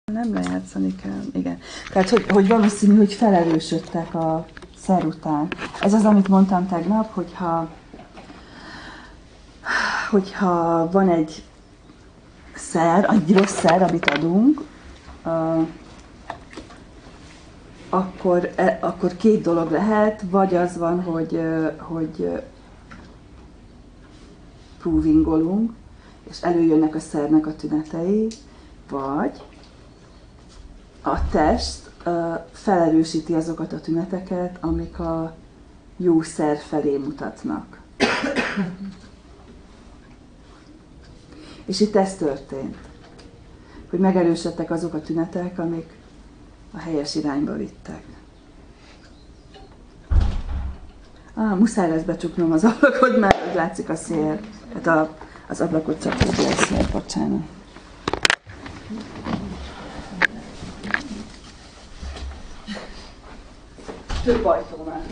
Nem lejátszani kell, igen. Tehát, hogy valószínű, hogy felerősödtek a szer után. Ez az, amit mondtam tegnap, hogyha van egy szer, egy rossz szer, amit adunk, akkor két dolog lehet, vagy az van, hogy provingolunk, és előjönnek a szernek a tünetei, vagy a test felerősíti azokat a tüneteket, amik a jó szer felé mutatnak. És itt ez történt, hogy megerősödtek azok a tünetek, amik a helyes irányba vittek. Muszáj lesz becsuknom az ablakot, mert látszik a szél. Hát az ablakot csak úgy lesz, bocsánat. Több ajtó már.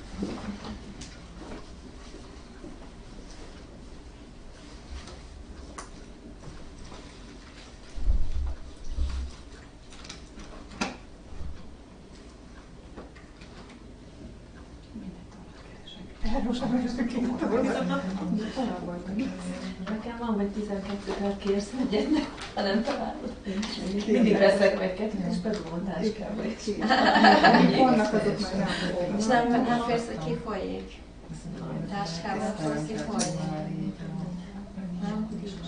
Nekem van vagy 12-tel kérsz egyetnek, ha nem találod. Mindig veszek meg kettőt, és bedugom táskába is. Vannak azok már nem. És nem férsz, hogy kifolyik. Táskába akkor kifolyik. Nem?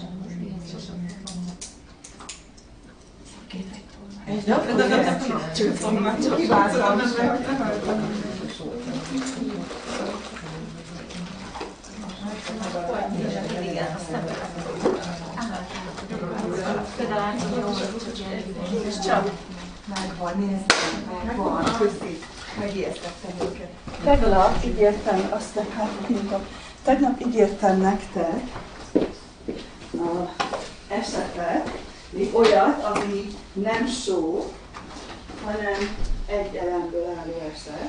Kiváltam. Igen, aztán például látom, jó, és csak Megvan, nézd, megvan, köszi. Megijesztettem őket. Tegnap ígértem nektek esetet, még olyat, ami nem show, hanem egy elemből álló eset.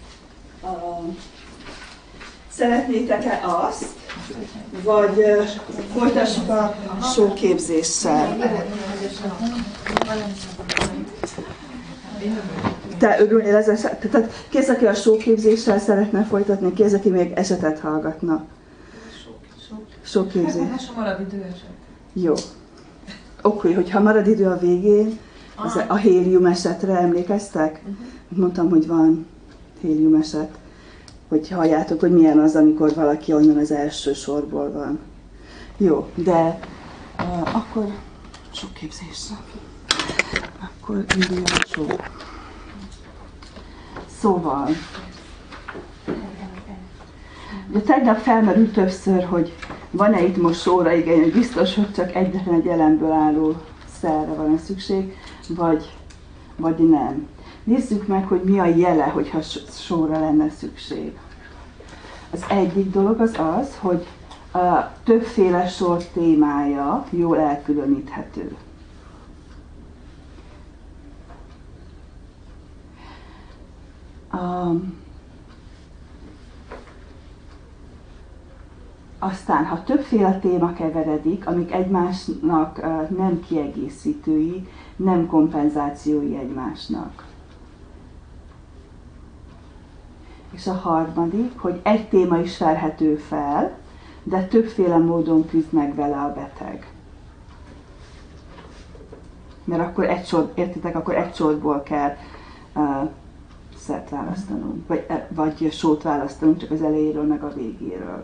Szeretnétek-e azt, vagy folytassuk a show képzéssel? Te örülnél az eset? Tehát ki az, aki a show képzéssel szeretne folytatni, ki az, aki még esetet hallgatna? Show képzés. Ha marad idő eset. Jó. Oké, hogyha marad idő a végén, a hélium esetre emlékeztek? Mondtam, hogy van hélium eset. Hogy halljátok, hogy milyen az, amikor valaki onnan az első sorból van. Jó, de akkor sok képzésre. Akkor induljon a show. Szóval, ugye tegnap felmerült többször, hogy van-e itt most showra igény, biztos, hogy csak egyetlen egy elemből álló szerre van szükség, vagy nem. Nézzük meg, hogy mi a jele, hogyha showra lenne szükség. Az egyik dolog az, hogy a többféle sor témája jól elkülöníthető. Aztán, ha többféle téma keveredik, amik egymásnak nem kiegészítői, nem kompenzációi egymásnak. És a harmadik, hogy egy téma is felhető fel, de többféle módon küzd meg vele a beteg. Mert akkor akkor egy sorból kell szert választanunk, vagy sót választanunk, csak az elejéről, meg a végéről.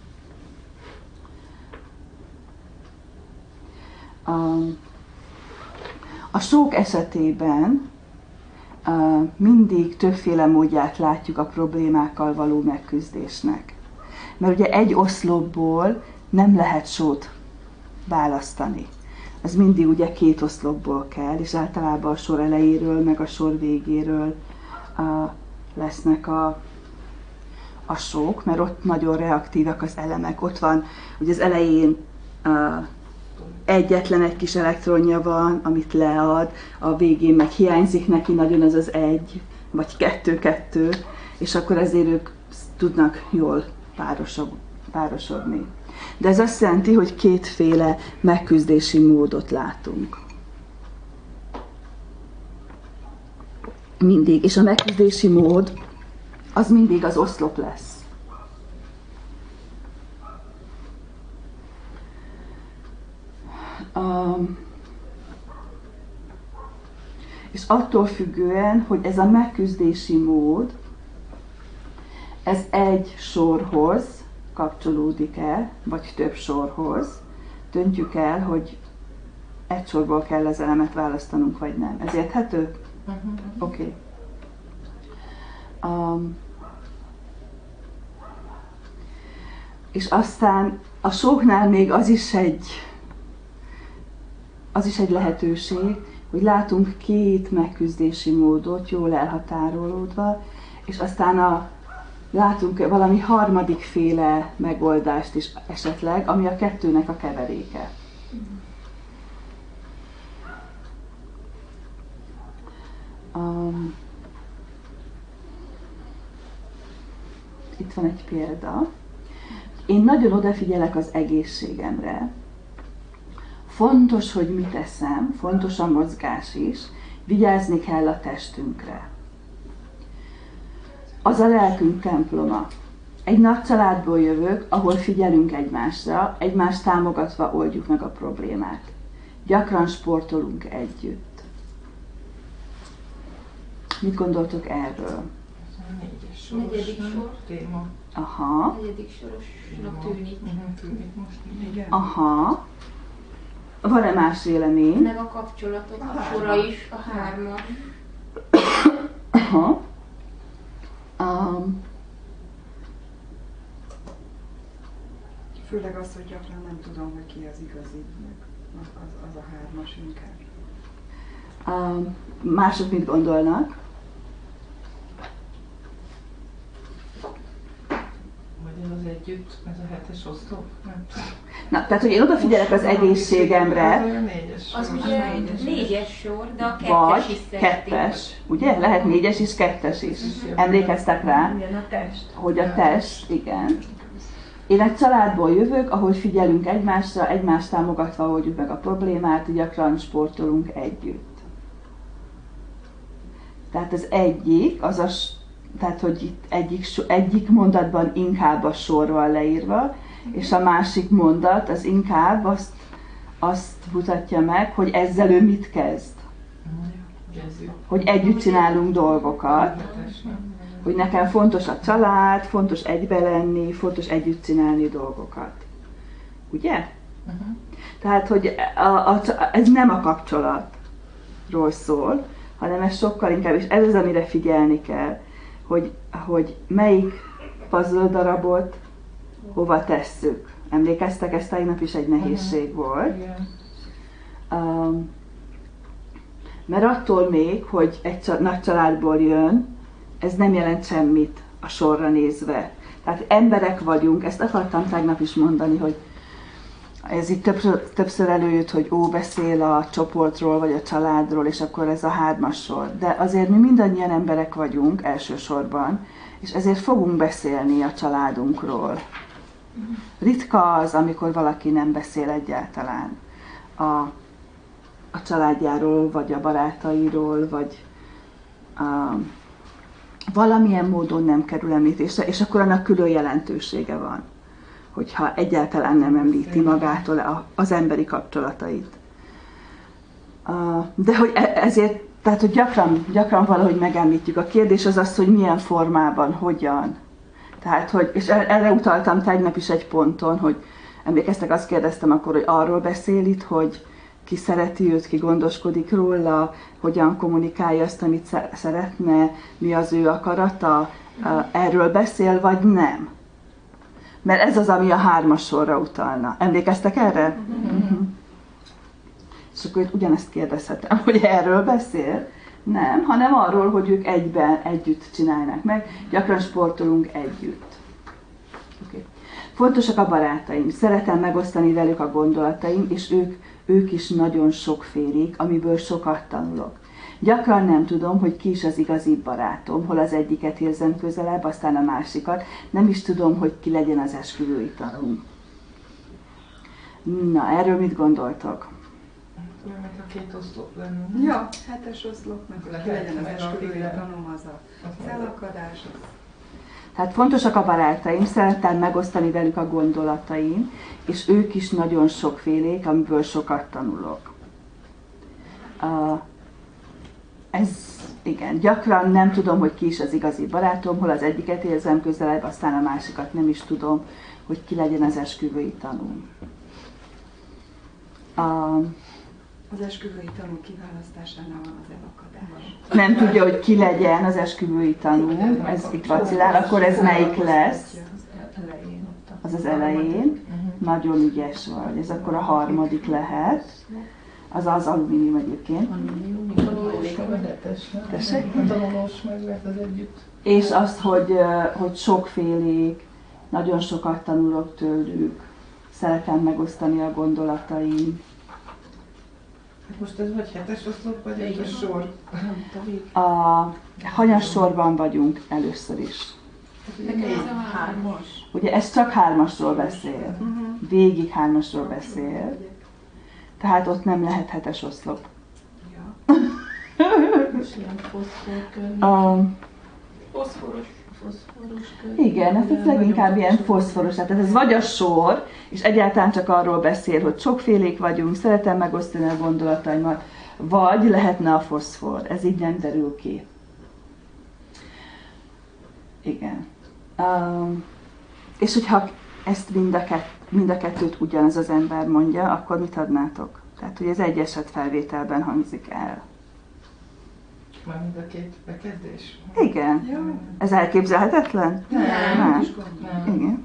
A sók esetében mindig többféle módját látjuk a problémákkal való megküzdésnek. Mert ugye egy oszlopból nem lehet sót választani. Az mindig ugye két oszlopból kell, és általában a sor elejéről, meg a sor végéről lesznek a sók, mert ott nagyon reaktívak az elemek. Ott van, ugye az elején egyetlen egy kis elektronja van, amit lead, a végén meg hiányzik neki nagyon az az egy, vagy kettő, és akkor ezért ők tudnak jól párosodni. De ez azt jelenti, hogy kétféle megküzdési módot látunk. mindig, és a megküzdési mód az mindig az oszlop lesz. És attól függően, hogy ez a megküzdési mód, ez egy sorhoz kapcsolódik-e, vagy több sorhoz, döntjük el, hogy egy sorból kell az elemet választanunk, vagy nem. Ez érthető? Oké. És aztán a sóknál még az is egy lehetőség, hogy látunk két megküzdési módot, jól elhatárolódva, és aztán látunk valami harmadikféle megoldást is esetleg, ami a kettőnek a keveréke. Itt van egy példa. Én nagyon odafigyelek az egészségemre. Fontos, hogy mit eszem, fontos a mozgás is, vigyázni kell a testünkre. Az a lelkünk temploma. Egy nagy családból jövök, ahol figyelünk egymásra, egymást támogatva oldjuk meg a problémát. Gyakran sportolunk együtt. Mit gondoltok erről? Negyedik sor. Téma. Aha. Negyedik sorosnak tűnik. Tűnik most. Igen. Aha. Van-e más vélemény? Meg a kapcsolatok, a sora is, a hármas. Aha. Főleg az, hogy gyakran nem tudom, hogy ki az igazi, az a hármas inkább. Mások mit gondolnak? Vagy ez az együtt, ez a hetes oszlop? Nem. Na, tehát, hogy én odafigyelek az egészségemre, Az olyan négyes Az sor. ugye négyes sor, de a kettes vagy is szeretik. kettes, ugye? Lehet négyes is, kettes is. Emlékeztek rá, Igen, a test. hogy a test, igen. Én egy családból jövök, ahol figyelünk egymásra, egymást támogatva oldjuk meg a problémát, gyakran sportolunk együtt. Tehát az egyik, tehát hogy itt egyik mondatban inkább a sor van leírva, és a másik mondat az inkább azt mutatja meg, hogy ezzel ő mit kezd. Hogy együtt csinálunk dolgokat, hogy nekem fontos a család, fontos egybe lenni, fontos együtt csinálni dolgokat. Ugye? Tehát, hogy ez nem a kapcsolatról szól, hanem ez sokkal inkább, és ez az, amire figyelni kell, hogy melyik puzzle darabot hova tesszük. Emlékeztek, ez tegnap is egy nehézség volt. Mert attól még, hogy egy nagy családból jön, ez nem jelent semmit a sorra nézve. Tehát emberek vagyunk, ezt akartam tegnap is mondani, hogy ez itt többször előjött, hogy beszél a csoportról, vagy a családról, és akkor ez a hármas sor. De azért mi mindannyian emberek vagyunk elsősorban, és ezért fogunk beszélni a családunkról. Ritka az, amikor valaki nem beszél egyáltalán a családjáról, vagy a barátairól, vagy valamilyen módon nem kerül említésre, és akkor annak külön jelentősége van, hogyha egyáltalán nem említi magától az emberi kapcsolatait. De hogy ezért, tehát hogy gyakran valahogy megemlítjük. A kérdés az az, hogy milyen formában, hogyan. Tehát, hogy, és erre utaltam tegnap is egy ponton, hogy emlékeztek, azt kérdeztem akkor, hogy arról beszél itt, hogy ki szereti őt, ki gondoskodik róla, hogyan kommunikálja azt, amit szeretne, mi az ő akarata, erről beszél, vagy nem. Mert ez az, ami a hármas sorra utalna. Emlékeztek erre? És akkor itt ugyanezt kérdezhetem, hogy erről beszél? Nem, hanem arról, hogy ők együtt csinálnak meg, gyakran sportolunk együtt. Okay. Fontosak a barátaim, szeretem megosztani velük a gondolataim, és ők is nagyon sokfélék, amiből sokat tanulok. Gyakran nem tudom, hogy ki is az igazi barátom, hol az egyiket érzem közelebb, aztán a másikat. Nem is tudom, hogy ki legyen az esküvői tanúm. Na, erről mit gondoltok? Mert a két oszlop lenne. Ja, 7-es oszlopnak, hogy ki legyen az esküvői tanom, az az elakadás. Tehát fontosak a barátaim, szerettem megosztani velük a gondolataim, és ők is nagyon sokfélék, amiből sokat tanulok. Ez igen, gyakran nem tudom, hogy ki is az igazi barátom, hol az egyiket érzem közelebb, aztán a másikat nem is tudom, hogy ki legyen az esküvői tanúm. Az esküvői tanú kiválasztásánál van az elakadás. Nem tudja, hogy ki legyen az esküvői tanú, ez itt vacilál, akkor ez melyik lesz? Az az elején. Nagyon ügyes vagy, ez akkor a harmadik lehet. Az az alumínium egyébként. Tessék? A tanulós meg lehet az együtt. És azt, hogy sokfélék, nagyon sokat tanulok tőlük, szeretem megosztani a gondolataim. Most ez vagy 7-es oszlop, vagy 5-ös sor? A hanyas sorban vagyunk először is. Nekem ez a 3-as. Ugye ez csak 3-asról beszél. Végig 3-asról beszél. Tehát ott nem lehet 7-es oszlop. És ilyen foszfor környék. Foszforos környék. Igen, ez leginkább ilyen foszforos. Tehát ez vagy a sor, és egyáltalán csak arról beszél, hogy sokfélék vagyunk, szeretem megosztani a gondolataimat, vagy lehetne a foszfor. Ez így nem derül ki. Igen. És hogyha ezt mind a kettőt ugyanaz az ember mondja, akkor mit adnátok? Tehát, hogy ez egy eset felvételben hangzik el. Már mind a két bekezdés? Igen. Ez elképzelhetetlen? Nem. Igen.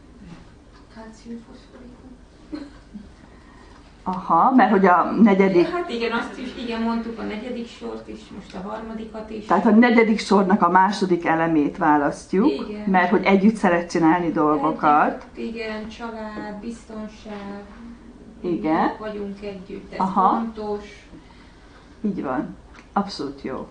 Kálcium-foszforikum. Aha, mert hogy a negyedik... Hát igen, azt is igen mondtuk, a negyedik sort is, most a harmadikat is. Tehát a negyedik sornak a második elemét választjuk, Igen. mert hogy együtt szeret csinálni dolgokat. Igen, család, biztonság. Igen. Vagyunk együtt, ez Aha. fontos. Így van. Abszolút jó.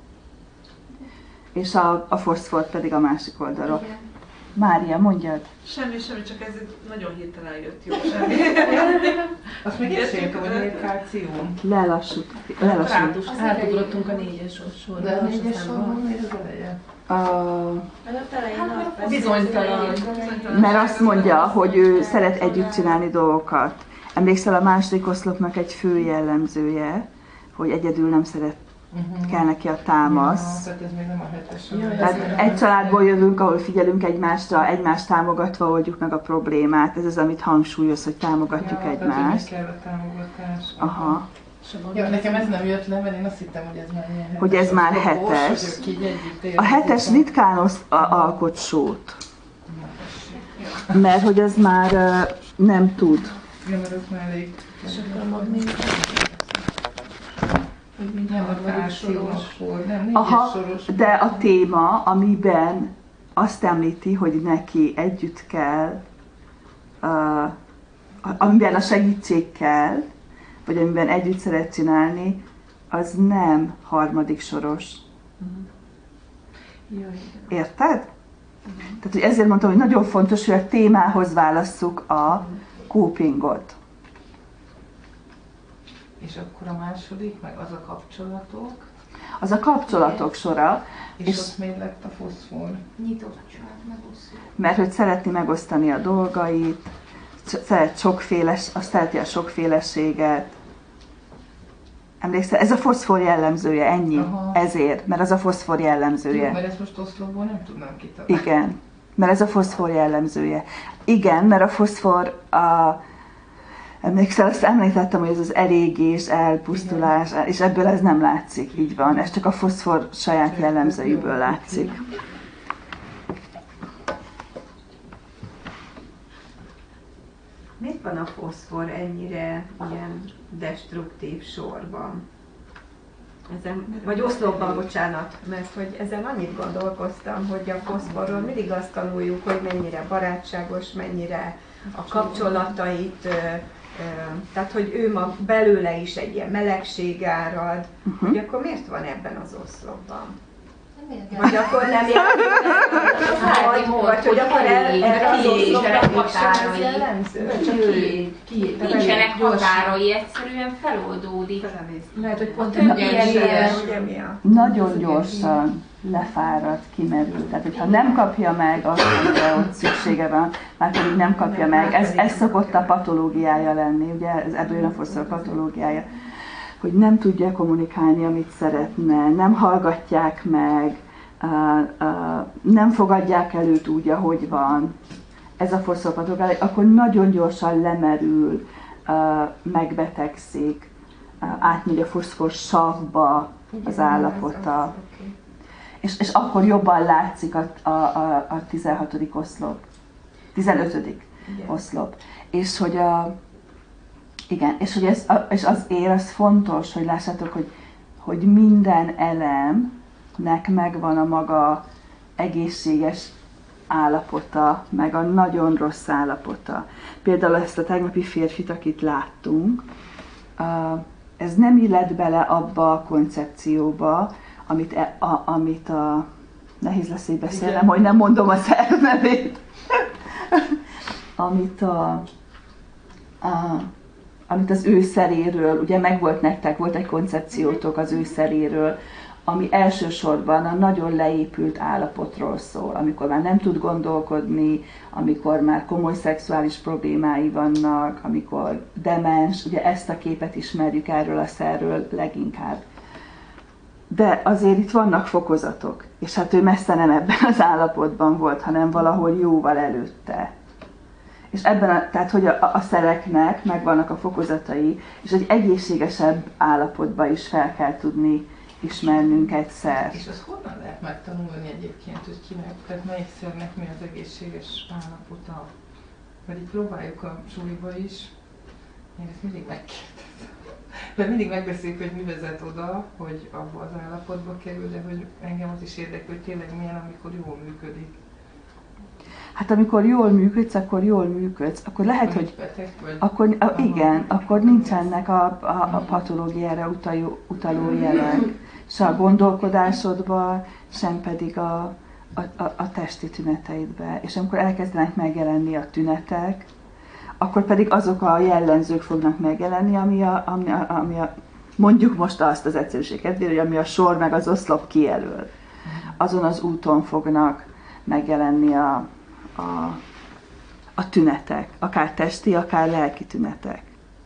És a foszfor pedig a másik oldalról. Igen. Mária, mondjad. Semmi, csak ez nagyon hirtelen jött, jó, semmi. Azt még értsék, hogy miért kálcium? Lelassult. Átugrottunk a 4-es sorra. De a 4-es sorban miért az eleje? Bizonytalan. Mert azt mondja, hogy ő szeret együtt csinálni dolgokat. Emlékszel, a második oszlopnak egy fő jellemzője, hogy egyedül nem szeret, kell neki a támasz. Tehát ez még nem a 7-es. Tehát egy családból jövünk, ahol figyelünk egymásra, egymást támogatva oldjuk meg a problémát. Ez az, amit hangsúlyoz, hogy támogatjuk egymást. Tehát, hogy kell a támogatás. Aha. Ja, nekem ez nem jött le, mert én azt hittem, hogy ez már ilyen 7-es. Hogy ez már oszlopos, 7-es. hogy ők így együtt A 7-es ritkán alkot sót. Mert hogy ez már nem tud. Ja, mert az már elég. És akkor a magnézium. Hogy mind Nem a harmadik soros. kálciumos, nem, 4-es Aha, soros. de a téma, amiben azt említi, hogy neki együtt kell, amiben a segítség kell, vagy amiben együtt szeret csinálni, az nem harmadik soros. Érted? Tehát, hogy ezért mondtam, hogy nagyon fontos, hogy a témához válasszuk a copingot. És akkor a második, meg az a kapcsolatok. Az a kapcsolatok sora, És, És- ott miért lett a foszfor? Nyitottság, megosztó. mert hogy szeretni megosztani a dolgait, azt szereti a sokféleséget. Emlékszel, ez a foszfor jellemzője, ennyi. Aha. Ezért, mert az a foszfor Jó, jellemzője. mert ezt most oszlopból nem tudnám kitalálni. Igen, mert ez a foszfor jellemzője. Igen, mert a foszfor, emlékszel, azt említettem, hogy ez az elégés, elpusztulás, és ebből ez nem látszik, így van. Ez csak a foszfor saját jellemzőiből látszik. Miért van a foszfor ennyire ilyen destruktív sorban? Vagy oszlopban, bocsánat, mert hogy ezen annyit gondolkoztam, hogy a foszforról mindig azt tanuljuk, hogy mennyire barátságos, mennyire a kapcsolatait, tehát hogy ő ma belőle is egy ilyen melegség árad, hogy akkor miért van ebben az oszlopban? Vagy akkor nem jellemző, vagy hogy akkor erre az oszlopra sem jellemző? Nincsenek határai, egyszerűen feloldódik. Lehet, hogy pont Nagyon gyorsan lefárad, kimerül. Tehát, hogyha nem kapja meg azt, amire ott szüksége van, már pedig nem kapja meg. Ez szokott a patológiája lenni, ugye ebből jön a foszfor patológiája, hogy nem tudja kommunikálni, amit szeretne, nem hallgatják meg, nem fogadják el őt úgy, ahogy van. Ez a foszforpatológia, akkor nagyon gyorsan lemerül, megbetegszik, átmegy a foszforsavba az állapota. És akkor jobban látszik a 16. oszlop, 15. oszlop. És hogy és az ér, az fontos, hogy lássátok, hogy minden elemnek megvan a maga egészséges állapota, meg a nagyon rossz állapota. Például ezt a tegnapi férfit, akit láttunk, ez nem illett bele abba a koncepcióba, amit a... Nehéz lesz így beszélnem, hogy nem mondom a szervnevét. amit az ő szeréről, ugye megvolt nektek, volt egy koncepciótok az ő szeréről, ami elsősorban a nagyon leépült állapotról szól, amikor már nem tud gondolkodni, amikor már komoly szexuális problémái vannak, amikor demens, ugye ezt a képet ismerjük erről a szerről leginkább. De azért itt vannak fokozatok, és hát ő messze nem ebben az állapotban volt, hanem valahol jóval előtte. És tehát, hogy a szereknek megvannak a fokozatai, és egy egészségesebb állapotba is fel kell tudni ismernünk egyszer. És azt honnan lehet megtanulni egyébként, hogy kinek, tehát melyik szernek mi az egészséges állapota? Mert itt próbáljuk a súlyba is, én ezt mindig megkérdezem. Mert mindig megbeszéljük, hogy mi vezet oda, hogy abba az állapotba kerül, de hogy engem az is érdekel, hogy tényleg milyen, amikor jól működik. Hát amikor jól működsz, akkor lehet, hogy beteg vagy. Akkor, igen, akkor nincsenek a patológiára utaló jelek, se a gondolkodásodban, sem pedig a testi tüneteidben. És amikor elkezdenek megjelenni a tünetek, akkor pedig azok a jellemzők fognak megjelenni, ami a mondjuk most azt az egyszerűség kedvére, hogy ami a sor meg az oszlop kijelöl. Azon az úton fognak megjelenni a tünetek, akár testi, akár lelki tünetek.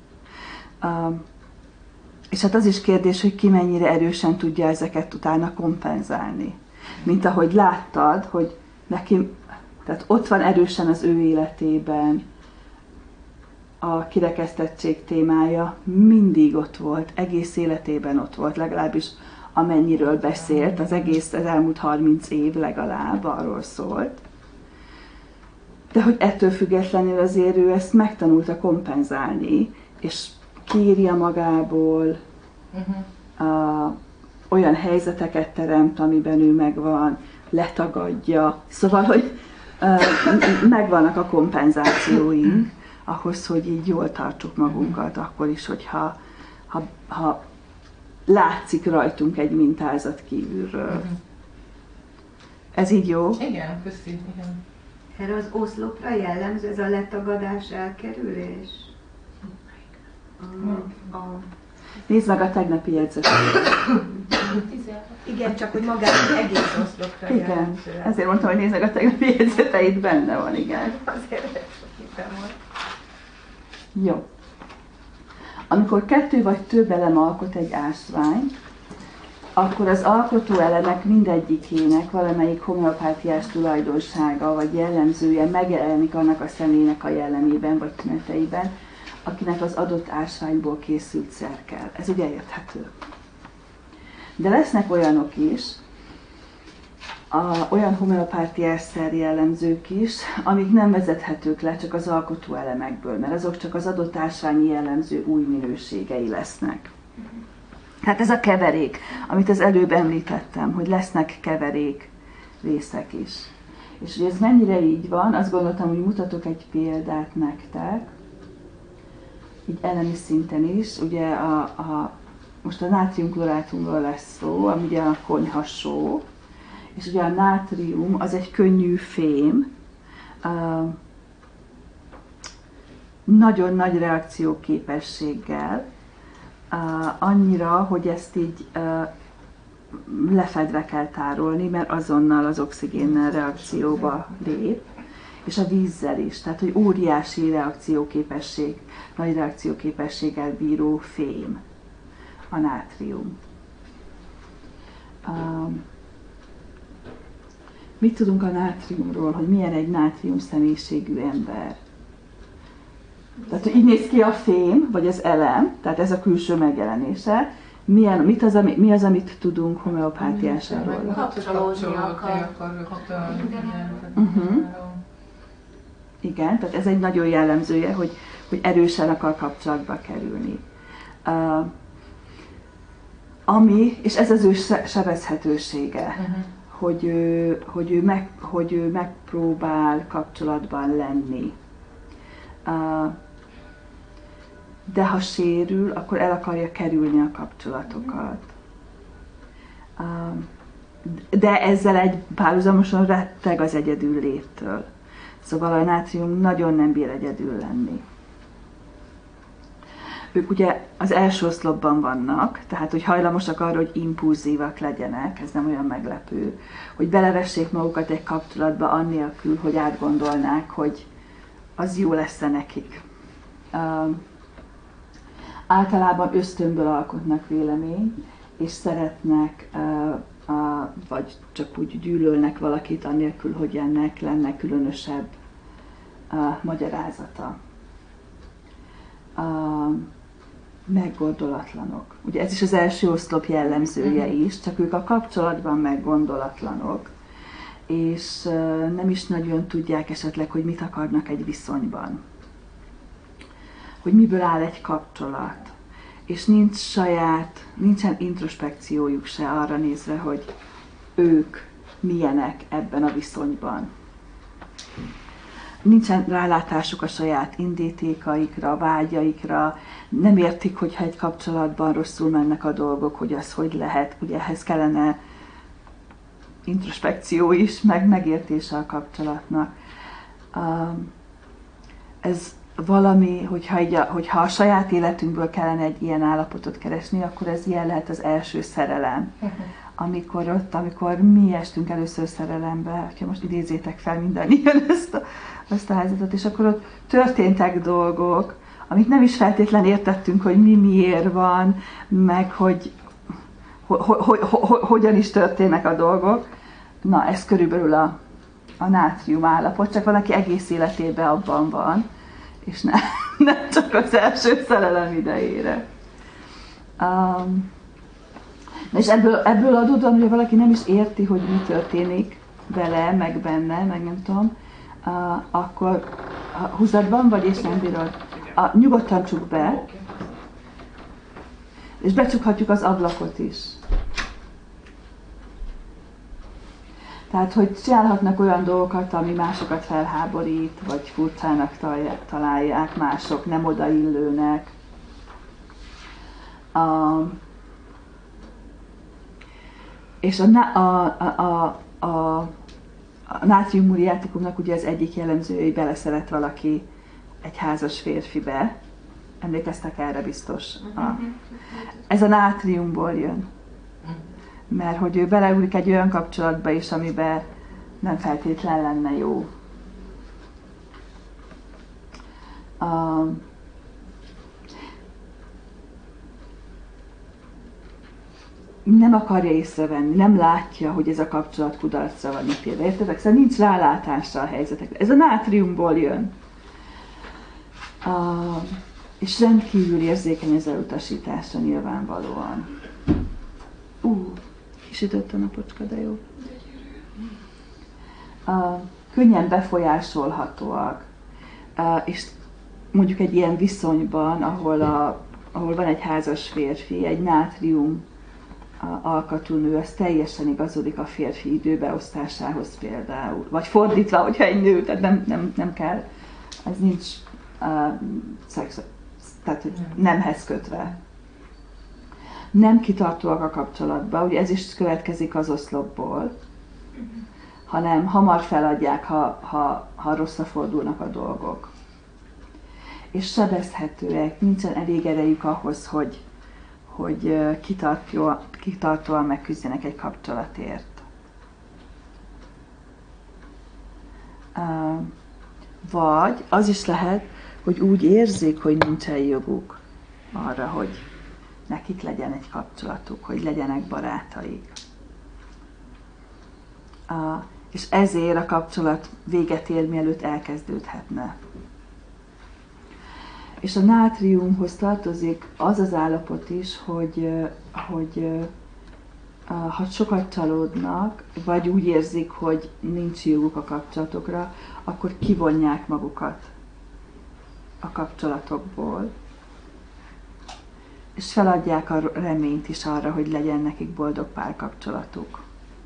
És hát az is kérdés, hogy ki mennyire erősen tudja ezeket utána kompenzálni. Mint ahogy láttad, hogy neki, tehát ott van erősen az ő életében a kirekesztettség témája, mindig ott volt, egész életében ott volt, legalábbis amennyiről beszélt, az elmúlt 30 év legalább arról szólt. De hogy ettől függetlenül azért ő ezt megtanulta kompenzálni, és kiírja magából, olyan helyzeteket teremt, amiben ő megvan, letagadja. Szóval, hogy megvannak a kompenzációink ahhoz, hogy így jól tartsuk magunkat, akkor is, hogyha ha látszik rajtunk egy mintázat kívülről. Ez így jó? Igen, köszi, igen. Erre az oszlopra jellemző ez a letagadás, elkerülés? Nézd meg a tegnapi jegyzetet. Igen, csak hogy magát egész oszlopra jellemző. Igen, ezért mondtam, hogy nézd meg a tegnapi jegyzeteid, benne van, igen. Azért hittem volt. Jó. Amikor 2 vagy több elem alkot egy ásványt, akkor az alkotó elemek mindegyikének valamelyik homeopátiás tulajdonsága vagy jellemzője megjelenik annak a személynek a jellemében vagy tüneteiben, akinek az adott ásványból készült szer kell. Ez ugye érthető. De lesznek olyanok is, olyan homeopátiás szer jellemzők is, amik nem vezethetők le csak az alkotó elemekből, mert azok csak az adott ásványi jellemző új minőségei lesznek. Hát ez a keverék, amit az előbb említettem, hogy lesznek keverék részek is. És hogy ez mennyire így van, azt gondoltam, hogy mutatok egy példát nektek, így elemi szinten is. Ugye most a nátriumklorátumról lesz szó, ami ugye a konyhasó, És ugye a nátrium az egy könnyű fém, nagyon nagy reakcióképességgel, annyira, hogy ezt így lefedve kell tárolni, mert azonnal az oxigénnel reakcióba lép, és a vízzel is, tehát hogy óriási reakcióképesség, nagy reakcióképességgel bíró fém a nátrium. Mit tudunk a nátriumról, hogy milyen egy nátrium személyiségű ember? Tehát így néz ki a fém, vagy az elem, tehát ez a külső megjelenése. Mi az, amit tudunk homeopátiásáról? Kapcsolódni akar. Igen, tehát ez egy nagyon jellemzője, hogy erősen akar kapcsolatba kerülni. És ez az ő sebezhetősége, hogy ő megpróbál kapcsolatban lenni. De ha sérül, akkor el akarja kerülni a kapcsolatokat. De ezzel egy párhuzamosan retteg az egyedül léttől. Szóval a nátrium nagyon nem bír egyedül lenni. Ők ugye az első oszlopban vannak, tehát hogy hajlamosak arra, hogy impulzívak legyenek, ez nem olyan meglepő, hogy belevessék magukat egy kapcsolatba annélkül, hogy átgondolnák, hogy az jó lesz-e nekik. Általában ösztönből alkotnak véleményt, és szeretnek, vagy csak úgy gyűlölnek valakit, annélkül, hogy ennek lenne különösebb magyarázata. Meggondolatlanok. Ugye ez is az első oszlop jellemzője is, csak ők a kapcsolatban meggondolatlanok, és nem is nagyon tudják esetleg, hogy mit akarnak egy viszonyban. Hogy miből áll egy kapcsolat. És nincsen introspekciójuk se arra nézve, hogy ők milyenek ebben a viszonyban. Nincsen rálátásuk a saját indítékaikra, vágyaikra, nem értik, hogyha egy kapcsolatban rosszul mennek a dolgok, hogy az hogy lehet. Ugye ehhez kellene introspekció is, meg megértése a kapcsolatnak. Ez valami, hogyha a saját életünkből kellene egy ilyen állapotot keresni, akkor ez ilyen lehet az első szerelem. Amikor mi estünk először szerelembe, hogyha most idézzétek fel mindannyian ezt a helyzetet, és akkor ott történtek dolgok, amit nem is feltétlen értettünk, hogy miért van, meg hogy hogyan is történnek a dolgok. Na, ez körülbelül a nátrium állapot, csak valaki egész életében abban van, és nem csak az első szerelem idejére. És ebből adódóan, hogy valaki nem is érti, hogy mi történik vele, meg benne, meg nem tudom, akkor húzatban vagy, és nem bírod. Nyugodtan csukd be, és becsukhatjuk az ablakot is. Tehát, hogy csinálhatnak olyan dolgokat, ami másokat felháborít, vagy furcsának találják, mások nem odaillőnek. És a nátrium muriaticumnak ugye az egyik jellemzője, hogy beleszeret valaki egy házas férfibe. Emlékeztek erre biztos? Ez a nátriumból jön. Mert hogy ő beleúlik egy olyan kapcsolatba is, amiben nem feltétlen lenne jó. Nem akarja észrevenni, nem látja, hogy ez a kapcsolat kudarcra van ítélve. Értedek? Szóval nincs rálátásra a helyzetekre. Ez a nátriumból jön. És rendkívül érzékeny az elutasításra nyilvánvalóan. Kisütött a napocska, de jó. Könnyen befolyásolhatóak. És mondjuk egy ilyen viszonyban, ahol van egy házas férfi, egy nátrium alkatú nő, az teljesen igazodik a férfi időbeosztásához például. Vagy fordítva, hogyha egy nő, tehát nem kell, ez nincs szex, tehát nemhez kötve. Nem kitartóak a kapcsolatba, ugye ez is következik az oszlopból. hanem hamar feladják, ha rosszra fordulnak a dolgok. És sebezhetőek, nincsen elég erejük ahhoz, hogy kitartóan megküzdjenek egy kapcsolatért. Vagy az is lehet, hogy úgy érzik, hogy nincsen joguk arra, hogy nekik legyen egy kapcsolatuk, hogy legyenek barátaik. És ezért a kapcsolat véget ér, mielőtt elkezdődhetne. És a nátriumhoz tartozik az az állapot is, hogy ha sokat csalódnak, vagy úgy érzik, hogy nincs joguk a kapcsolatokra, akkor kivonják magukat a kapcsolatokból. És feladják a reményt is arra, hogy legyen nekik boldog párkapcsolatuk.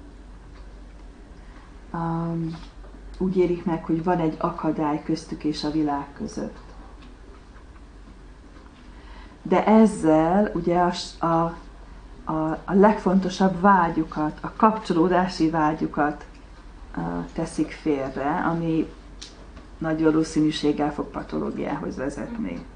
Úgy érik meg, hogy van egy akadály köztük és a világ között. De ezzel ugye a legfontosabb vágyukat, a kapcsolódási vágyukat teszik félre, ami nagy valószínűséggel fog patológiához vezetni.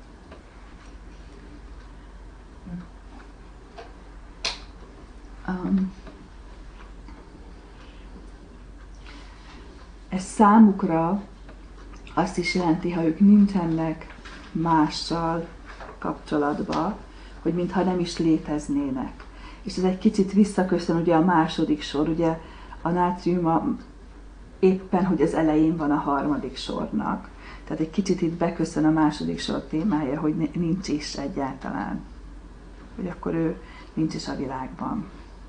Ez számukra azt is jelenti, ha ők nincsenek mással kapcsolatban, hogy mintha nem is léteznének. És ez egy kicsit visszaköszön ugye a második sor, ugye a nátrium éppen, hogy az elején van a harmadik sornak. Tehát egy kicsit itt beköszön a második sor témája, hogy nincs is egyáltalán. Hogy akkor ő nincs is a világban.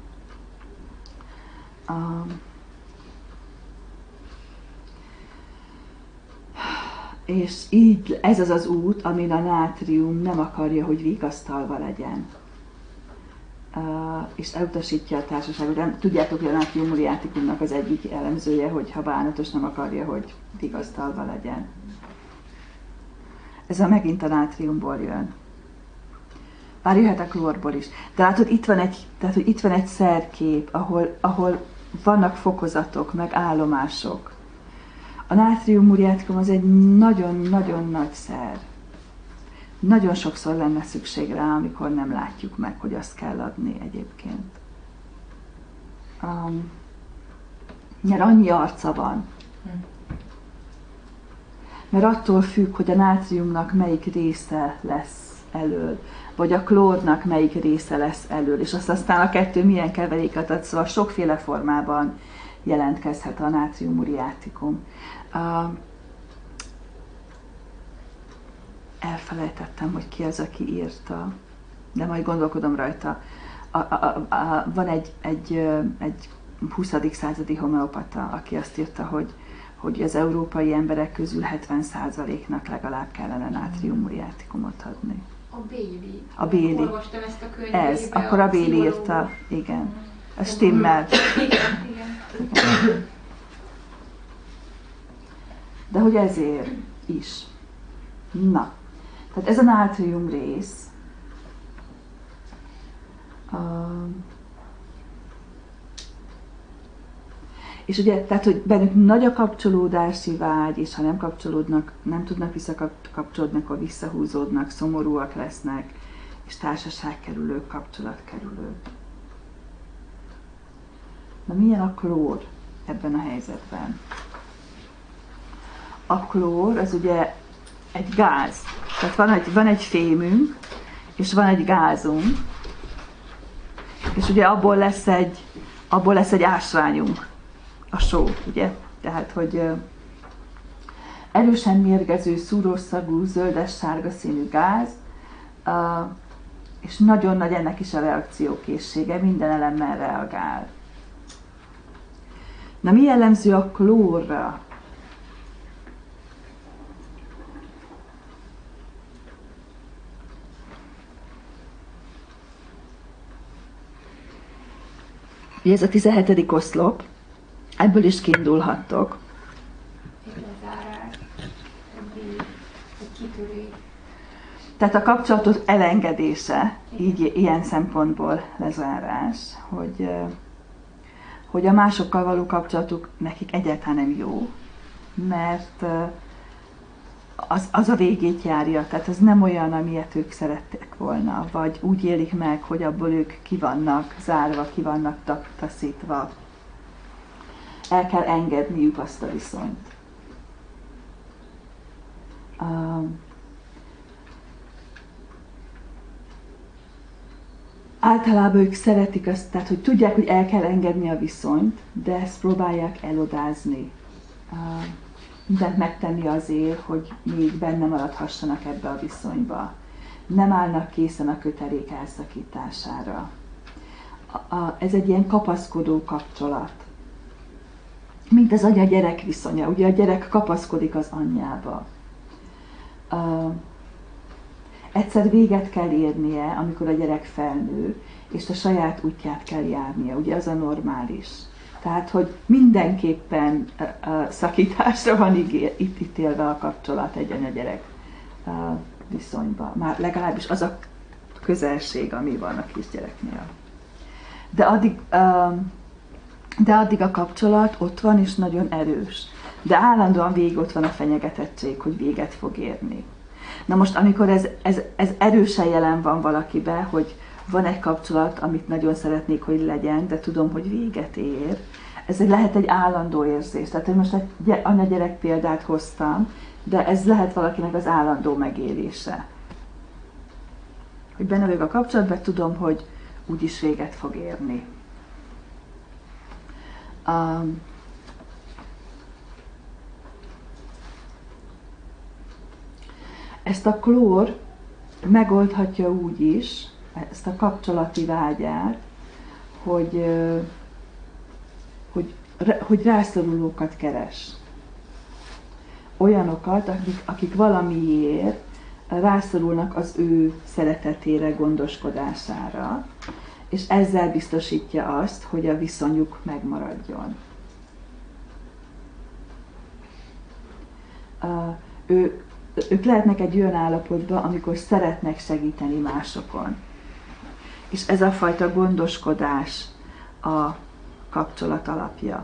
És így ez az az út, amin a nátrium nem akarja, hogy vigasztalva legyen. És elutasítja a társaságot. Tudjátok, hogy a nátrium muriátikumnak az egyik elemzője, hogy ha bánatos, nem akarja, hogy vigasztalva legyen. Ez megint a nátriumból jön. Bár jöhet a klórból is. De látod, itt van egy szerkép, ahol vannak fokozatok, meg állomások. A nátrium muriátikum az egy nagyon-nagyon nagy szer. Nagyon sokszor lenne szükség rá, amikor nem látjuk meg, hogy azt kell adni egyébként. Mert annyi arca van. Mert attól függ, hogy a nátriumnak melyik része lesz elől, vagy a klórnak melyik része lesz elől, és aztán a kettő milyen keveréket ad, szóval sokféle formában jelentkezhet a nátrium muriátikum. Elfelejtettem, hogy ki az, aki írta, de majd gondolkodom rajta. Van egy 20. századi homeopata, aki azt írta, hogy az európai emberek közül 70%-nak legalább kellene nátrium muriátikumot adni. A Béli. Olvastam ezt a könyvébe. Ez, akkor a Béli írta, igen. A stimmel. Igen. De hogy ezért is. Na, tehát ez a nátrium rész. És ugye, tehát, hogy bennük nagy a kapcsolódási vágy, és ha nem kapcsolódnak, nem tudnak visszakapcsolódni, akkor visszahúzódnak, szomorúak lesznek, és társaságkerülők, kapcsolatkerülők. Na, milyen a klór ebben a helyzetben? A klór az ugye egy gáz. Tehát van egy fémünk, és van egy gázunk, és ugye abból lesz egy ásványunk, a só, ugye? Tehát, hogy erősen mérgező, szúrószagú, zöldes-sárga színű gáz, és nagyon nagy ennek is a reakciókészsége, minden elemmel reagál. Na, mi jellemző a klórra? Ez a 17. oszlop, ebből is kiindulhattok. Egy lezárás, egy kitörés. Tehát a kapcsolatot elengedése, így ilyen szempontból lezárás, hogy hogy a másokkal való kapcsolatuk nekik egyáltalán nem jó, mert az a végét járja, tehát ez nem olyan, amilyet ők szerettek volna, vagy úgy élik meg, hogy abból ők ki vannak zárva, ki vannak taszítva. El kell engedniük azt a viszonyt. Általában ők szeretik azt, tehát hogy tudják, hogy el kell engedni a viszonyt, de ezt próbálják elodázni. Mindent megtenni azért, hogy még benne maradhassanak ebbe a viszonyba. Nem állnak készen a kötelék elszakítására. Ez egy ilyen kapaszkodó kapcsolat. Mint az anya-gyerek viszonya. Ugye a gyerek kapaszkodik az anyjába. Egyszer véget kell érnie, amikor a gyerek felnő, és a saját útját kell járnia. Ugye az a normális. Tehát, hogy mindenképpen szakításra van itt ítélve a kapcsolat egy anya-gyerek viszonyban. Már legalábbis az a közelség, ami van a kisgyereknél. De addig a kapcsolat ott van, és nagyon erős. De állandóan végig ott van a fenyegetettség, hogy véget fog érni. Na most, amikor ez erősen jelen van valakibe, hogy van egy kapcsolat, amit nagyon szeretnék, hogy legyen, de tudom, hogy véget ér, ez lehet egy állandó érzés. Tehát, hogy most egy anya-gyerek példát hoztam, de ez lehet valakinek az állandó megélése. Hogy benne vagyok a kapcsolatban, tudom, hogy úgyis véget fog érni. Ezt a klór megoldhatja úgy is, ezt a kapcsolati vágyát, hogy rászorulókat keres. Olyanokat, akik valamiért rászorulnak az ő szeretetére, gondoskodására, és ezzel biztosítja azt, hogy a viszonyuk megmaradjon. Ők lehetnek egy olyan állapotban, amikor szeretnek segíteni másokon. És ez a fajta gondoskodás a kapcsolat alapja.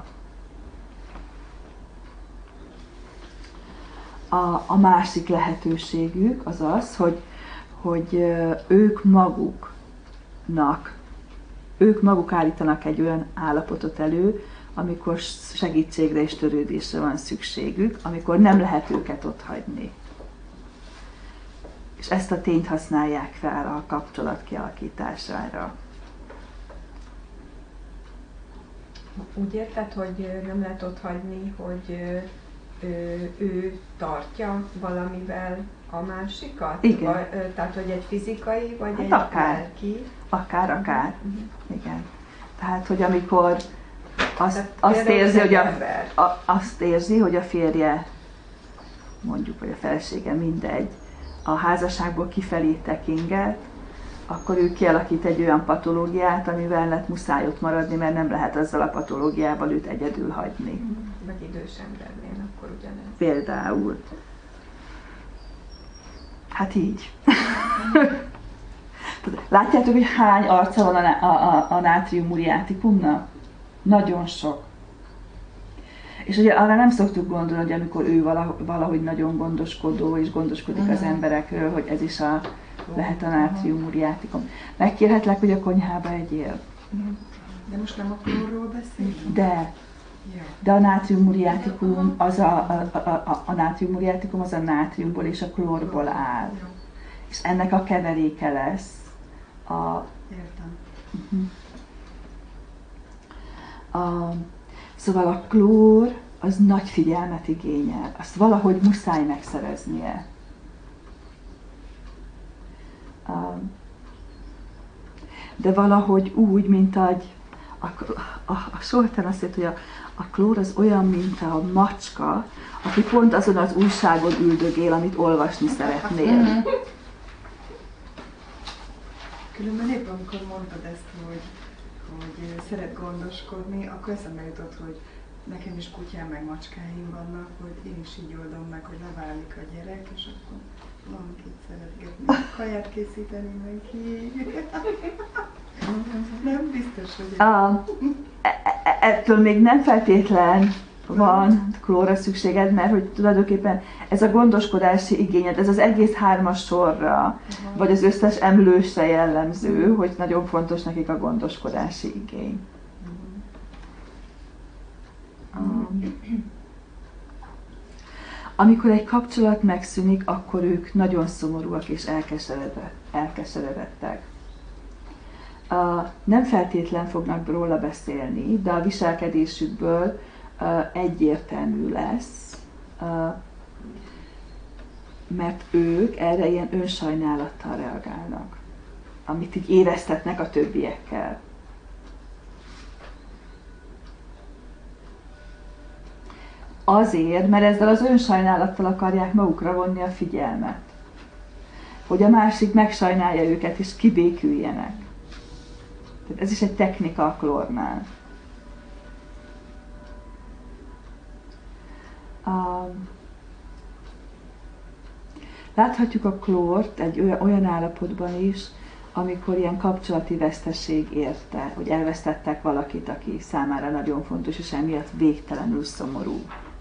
A másik lehetőségük az az, hogy ők maguk állítanak egy olyan állapotot elő, amikor segítségre és törődésre van szükségük, amikor nem lehet őket otthagyni. És ezt a tényt használják fel a kapcsolat kialakítására. Úgy érted, hogy nem lehet otthagyni, hogy ő tartja valamivel a másikat? Igen. Tehát, hogy egy fizikai, vagy egy lelki? Akár. Igen. Tehát, hogy amikor azt érzi, hogy a férje, mondjuk, vagy a felesége, mindegy, a házasságból kifelé tekinget, akkor ő kialakít egy olyan patológiát, amivel lett muszáj ott maradni, mert nem lehet azzal a patológiával őt egyedül hagyni. Vagy idős embernél, akkor ugyanez. Például. Hát így. Látjátok, hogy hány arca van a nátrium muriátikumnak? Nagyon sok. És ugye arra nem szoktuk gondolni, hogy amikor ő valahogy nagyon gondoskodó, és gondoskodik az emberekről, hogy ez is lehet a nátrium muriátikum. Megkérhetlek, hogy a konyhába egyél? De most nem a klórról beszélünk? De a nátrium muriátikum az a nátrium muriátikum az a nátriumból és a klórból áll. És ennek a keveréke lesz Értem. Szóval a klór az nagy figyelmet igényel. Azt valahogy muszáj megszereznie. De valahogy úgy, mint a Zsoltán azt mondta, hogy a klór az olyan, mint a macska, aki pont azon az újságon üldögél, amit olvasni szeretnél. Különben épp amikor mondtad ezt, hogy szeret gondoskodni, akkor eszembe jutott, hogy nekem is kutyám meg macskáim vannak, hogy én is így oldom meg, hogy leválik a gyerek, és akkor valamit szeretgetni, kaját készíteni neki. Nem biztos, hogy... ettől még nem feltétlen van klórra szükséged, mert hogy tulajdonképpen ez a gondoskodási igényed, ez az egész 3-as sorra, vagy az összes emlősre jellemző, hogy nagyon fontos nekik a gondoskodási igény. Amikor egy kapcsolat megszűnik, akkor ők nagyon szomorúak és elkeseredettek. Nem feltétlen fognak róla beszélni, de a viselkedésükből egyértelmű lesz, mert ők erre ilyen önsajnálattal reagálnak, amit így éreztetnek a többiekkel. Azért, mert ezzel az önsajnálattal akarják magukra vonni a figyelmet. Hogy a másik megsajnálja őket és kibéküljenek. Tehát ez is egy technika a klórnál. Láthatjuk a klórt egy olyan állapotban is, amikor ilyen kapcsolati veszteség érte, hogy elvesztettek valakit, aki számára nagyon fontos, és emiatt végtelenül szomorú.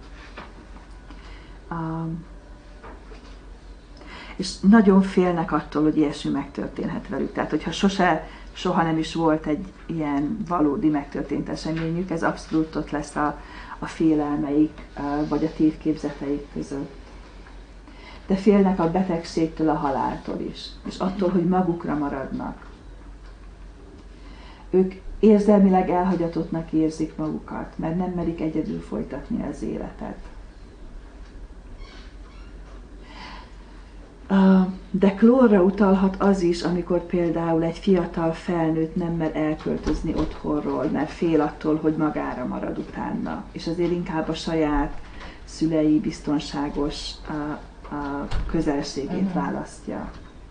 És nagyon félnek attól, hogy ilyesmi megtörténhet velük. Tehát, hogyha soha nem is volt egy ilyen valódi megtörtént eseményük, ez abszolút ott lesz a félelmeik, vagy a tévképzeteik között. De félnek a betegségtől, a haláltól is, és attól, hogy magukra maradnak. Ők érzelmileg elhagyatottnak érzik magukat, mert nem merik egyedül folytatni az életet. De klórra utalhat az is, amikor például egy fiatal felnőtt nem mer elköltözni otthonról, mert fél attól, hogy magára marad utána, és azért inkább a saját szülei biztonságos közelségét választja.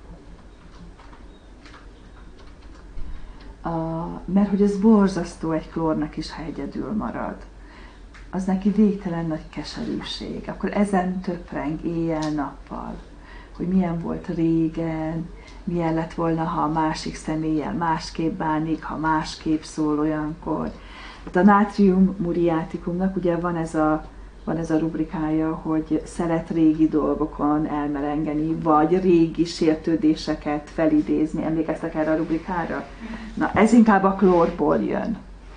Mert hogy ez borzasztó egy klórnak is, ha egyedül marad. Az neki végtelen nagy keserűség. Akkor ezen töpreng éjjel-nappal, hogy milyen volt régen, milyen lett volna, ha a másik személlyel másképp bánik, ha másképp szól olyankor. Hát a Natrium muriaticumnak ugye van ez a rubrikája, hogy szeret régi dolgokon elmerengeni, vagy régi sértődéseket felidézni. Emlékeztek erre a rubrikára? Na, ez inkább a klórból jön.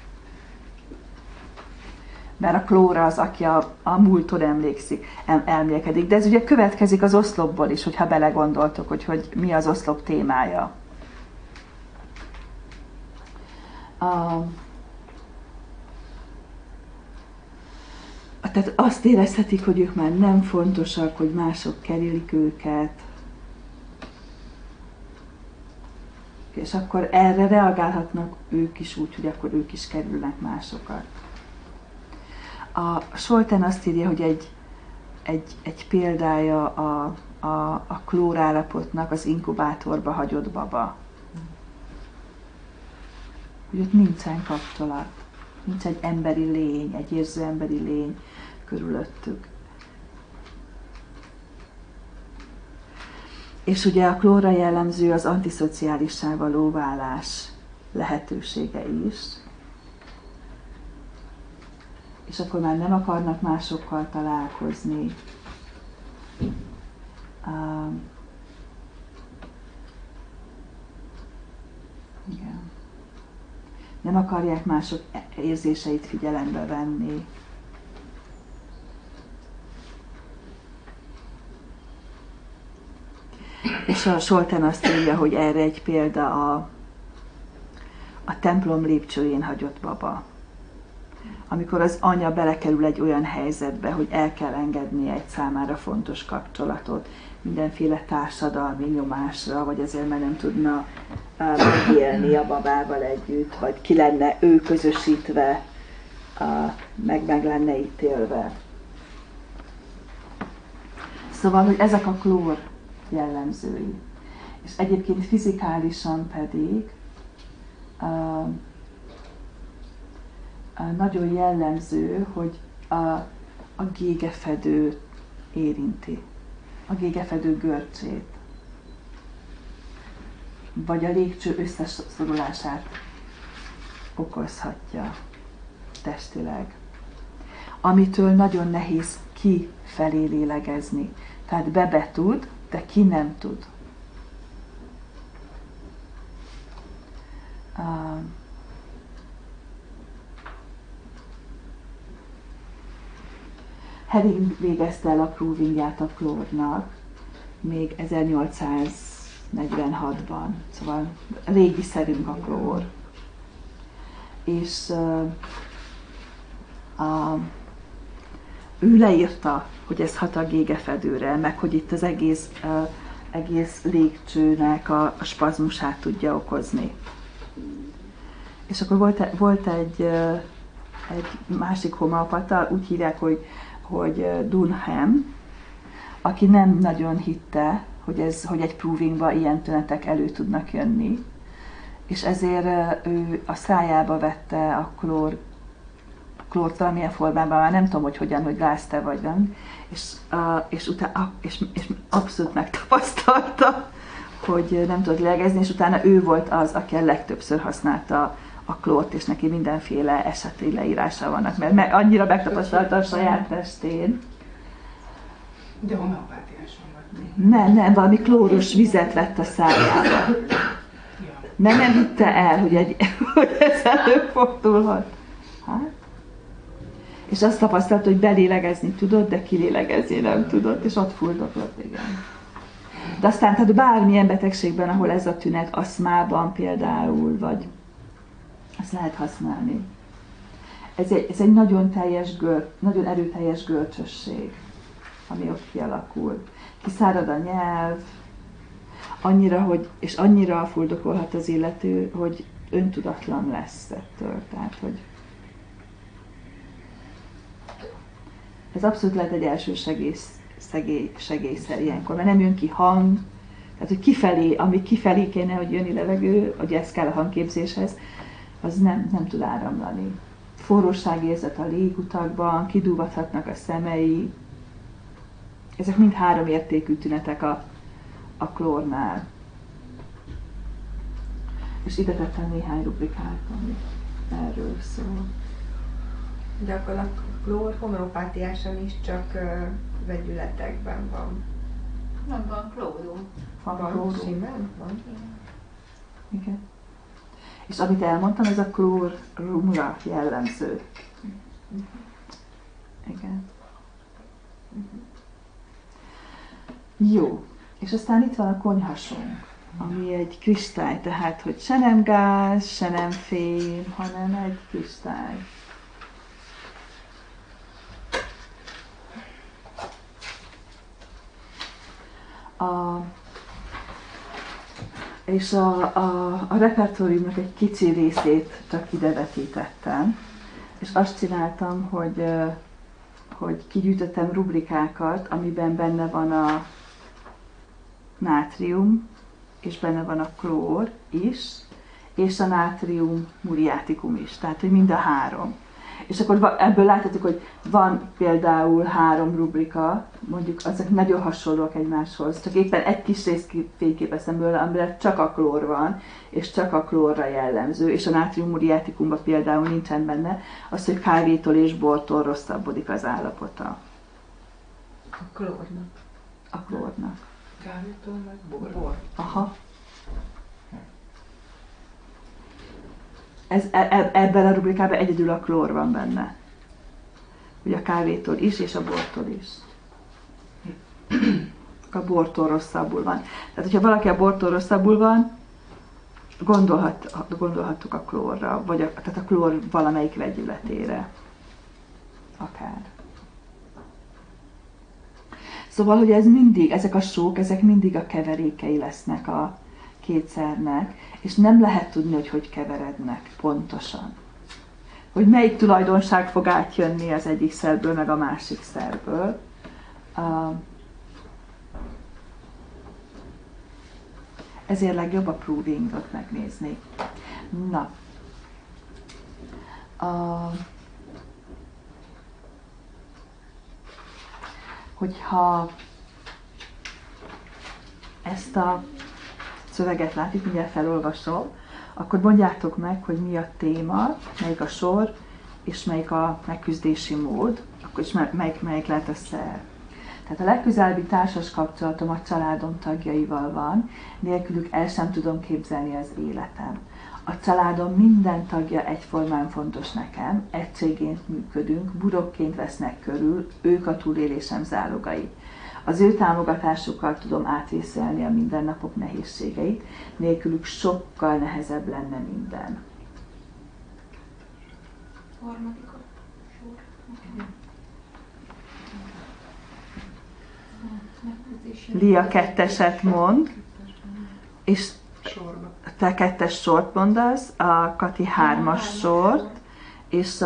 Mert a klór az, aki a múltól elmélkedik. De ez ugye következik az oszlopból is, hogyha belegondoltok, hogy mi az oszlop témája. Tehát azt érezhetik, hogy ők már nem fontosak, hogy mások kerülik őket. És akkor erre reagálhatnak ők is úgy, hogy akkor ők is kerülnek másokat. A Scholten azt írja, hogy egy példája a klórállapotnak az inkubátorba hagyott baba. Hogy ott nincsen kapcsolat, nincs egy emberi lény, egy érző emberi lény körülöttük. És ugye a klórra jellemző az antiszociálissá való válás lehetősége is. És akkor már nem akarnak másokkal találkozni. Igen. Nem akarják mások érzéseit figyelembe venni. És a Scholten azt írja, hogy erre egy példa a templom lépcsőjén hagyott baba. Amikor az anya belekerül egy olyan helyzetbe, hogy el kell engednie egy számára fontos kapcsolatot, mindenféle társadalmi nyomásra, vagy azért mert nem tudna megélni a babával együtt, vagy ki lenne ő közösítve, meg lenne ítélve. Szóval, hogy ezek a klór jellemzői. És egyébként fizikálisan pedig nagyon jellemző, hogy a gégefedő érinti, a gégefedő görcsét, vagy a légcső összeszorulását okozhatja. testileg, amitől nagyon nehéz kifelé lélegezni. Tehát be tud, de ki nem tud. Herring végezte el a proving-ját a klórnak még 1846-ban, szóval régi szerünk a klór. És ő leírta, hogy ez hat a gégefedőre, meg hogy itt az egész légcsőnek a spazmusát tudja okozni. És akkor volt egy másik homeopata, úgy hívják, hogy Dunham, aki nem nagyon hitte, hogy egy provingba ilyen tünetek elő tudnak jönni. És ezért ő a szájába vette a klórt valamilyen formában, már nem tudom, hogy hogyan, hogy gázte vagy nem, és abszolút megtapasztalta, hogy nem tudott lélegezni, és utána ő volt az, aki a legtöbbször használta a klórt, és neki mindenféle eseti leírása vannak, mert annyira megtapasztalta a saját testén. De homeopátiáson vagy. Nem, valami klóros vizet vett a szájába. Mert nem hitte el, hogy ez előfordulhat. Hát? És azt tapasztalt, hogy belélegezni tudott, de kilélegezni nem tudott, és ott fuldoklott, igen. De aztán tehát bármilyen betegségben, ahol ez a tünet, aszmában például, vagy azt lehet használni. Ez egy nagyon nagyon erőteljes görcsösség, ami ott kialakul. Kiszárad a nyelv, annyira fuldokolhat az illető, hogy öntudatlan lesz ettől. Tehát, hogy ez abszolút lehet egy segélyszer ilyenkor, mert nem jön ki hang, tehát hogy kifelé kéne, hogy jönni levegő, hogy ez kell a hangképzéshez, az nem tud áramlani. Forróságérzet a légutakban, kidúvathatnak a szemei. Ezek mind 3 értékű tünetek a klórnál. És ide tettem néhány rubrikát, ami erről szól. De akkor a klór homeopátiásan is csak vegyületekben van. Nem van klórum. Van klórum. Simán van. Igen. És amit elmondtam, ez a klórumra jellemző. Igen. Jó. És aztán itt van a konyhasunk, ami egy kristály, tehát hogy se nem gáz, se nem fém, hanem egy kristály. És a repertóriumnak egy kicsi részét csak ide vetítettem, és azt csináltam, hogy kigyűjtöttem rubrikákat, amiben benne van a nátrium, és benne van a klór is, és a nátrium muriaticum is, tehát hogy mind a 3. És akkor ebből láthatjuk, hogy van például 3 rubrika, mondjuk azok nagyon hasonlóak egymáshoz, csak éppen egy kis részt fényképeztem belőle, amire csak a klór van, és csak a klórra jellemző, és a nátrium muriaticumban például nincsen benne az, hogy kávétól és bortól rosszabbodik az állapota. A klórnak. A klórnak. Kávétól meg bor. Aha. Ebben a rubrikában egyedül a klór van benne. Ugye a kávétól is, és a bortól is. A bortól rosszabbul van. Tehát, hogyha valaki a bortól rosszabbul van, gondolhattuk a klórra, vagy tehát a klór valamelyik vegyületére. Akár. Szóval, hogy ezek a sók, ezek mindig a keverékei lesznek a kétszernek, és nem lehet tudni, hogy keverednek pontosan. Hogy melyik tulajdonság fog átjönni az egyik szerből, meg a másik szerből. Ezért legjobb a provingot megnézni. Na. Hogyha ezt a szöveget látjuk, mindjárt felolvasom, akkor mondjátok meg, hogy mi a téma, melyik a sor, és melyik a megküzdési mód, akkor is melyik lehet a szer. Tehát a legközelebbi társas kapcsolatom a családom tagjaival van, nélkülük el sem tudom képzelni az életem. A családom minden tagja egyformán fontos nekem, egységként működünk, burokként vesznek körül, ők a túlélésem zálogai. Az ő támogatásukkal tudom átvészelni a mindennapok nehézségeit, nélkülük sokkal nehezebb lenne minden. Harmadik a sor. Lia 2-eset mond, és Sorba. te 2-es sort mondasz, a Kati 3-as sort, és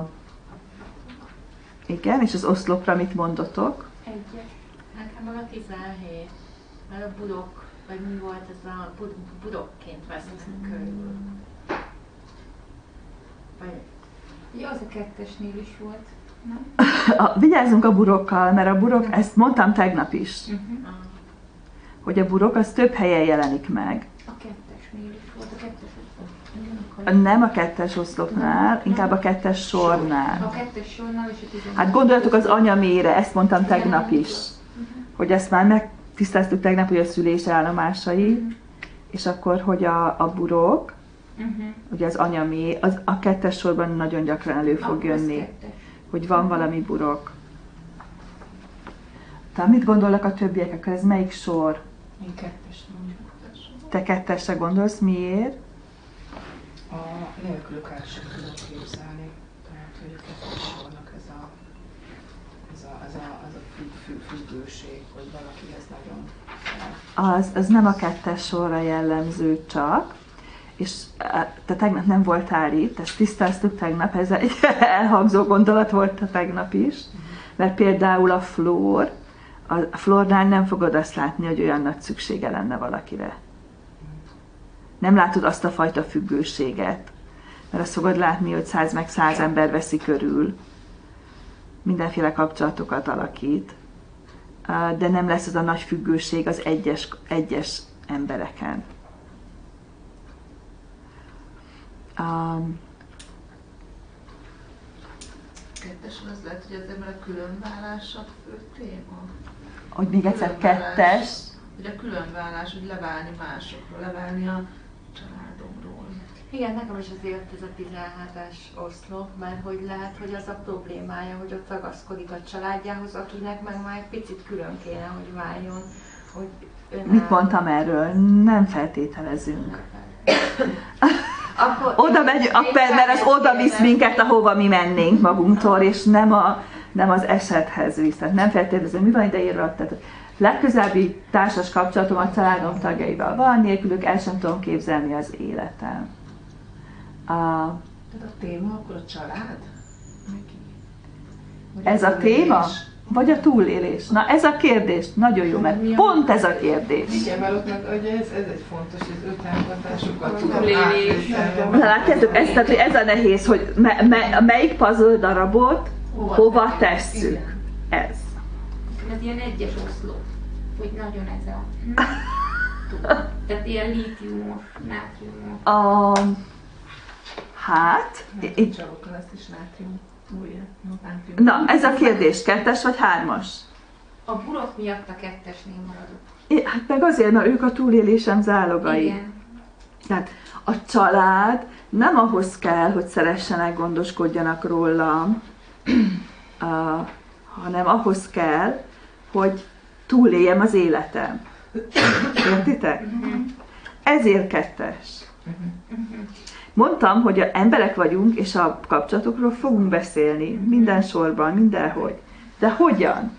igen, és az oszlopra mit mondotok? Egyes. Nekem meg a 17, mert a budok, vagy mi volt ez a budokként vesznek körül. Vagy Ja, az a 2-esnél is volt. Nem? Vigyázzunk a burokkal, mert a burok, ezt mondtam tegnap is, hogy a burok az több helyen jelenik meg. A 2-esnél is volt, a 2-es oszlop. Nem a 2-es oszlopnál, inkább a 2-es sornál. A 2-es sornál és a 11. Hát gondoljatok az anyamére, ezt mondtam tegnap is, hogy ezt már megtisztáztuk tegnap, hogy a szülés állomásai, és akkor, hogy a burok, ugye az anyamé, a 2-es sorban nagyon gyakran elő fog jönni, hogy van valami burok. Tehát mit gondolnak a többiek, akkor ez melyik sor? Én 2-es mondjuk. Te 2-esre gondolsz, miért? A nélkülük el sem tudom képzelni. Tehát, hogy a 2-es sornak ez a függőség, hogy valakihez nagyon Az nem a 2-es sorra jellemző csak, és te tegnap nem voltál itt, ezt tisztáztuk tegnap, ez egy elhangzó gondolat volt a tegnap is, mert például a flórnál nem fogod azt látni, hogy olyan nagy szüksége lenne valakire. Nem látod azt a fajta függőséget, mert azt fogod látni, hogy 100 meg 100 ember veszi körül, mindenféle kapcsolatokat alakít, de nem lesz az a nagy függőség az egyes embereken. Kettesen az lehet, hogy azért, mert a különvállás a fő téma. Hogy még egyszer 2-es. Hogy a különvállás, hogy leválni másokról, leválni a családomról. igen, nekem is azért ez a 17-es oszlop, mert hogy lehet, hogy az a problémája, hogy ott ragaszkodik a családjához, akinek meg már egy picit külön kéne, hogy váljon. Hogy Mit mondtam erről? Nem feltételezünk. Akkor Oda megy, mert az oda visz minket, ahova mi mennénk magunktól, és nem az esethez visz. Tehát nem feltételezünk. Mi van ide írva? Tehát legközelebbi társas kapcsolatom a családom tagjaival van, nélkülük el sem tudom képzelni az életem. Tehát a téma akkor a család? Ez a téma? Vagy a túlélés? Na ez a kérdés. Nagyon jó, mert pont ez a kérdés. Igen, mert ott meg ugye ez egy fontos, hogy az ő támogatásukat tudom Túlélés. Na látjátok, ez a nehéz, hogy melyik puzzle darabot hova tesszük. Ez. Ez ilyen egyes oszlop, hogy nagyon ez a... Tehát ilyen lítiumos, nátriumos. Hát, itt, Csavokkal ezt is nátrium. na ez a kérdés, 2-es vagy 3-as? A burok miatt a 2-esnél maradok. Hát meg azért, mert ők a túlélésem zálogai. Igen. Tehát a család nem ahhoz kell, hogy szeressenek, gondoskodjanak rólam, hanem ahhoz kell, hogy túléljem az életem. Értitek? Ezért 2-es. Mondtam, hogy emberek vagyunk, és a kapcsolatokról fogunk beszélni, minden sorban, mindenhogy. De hogyan?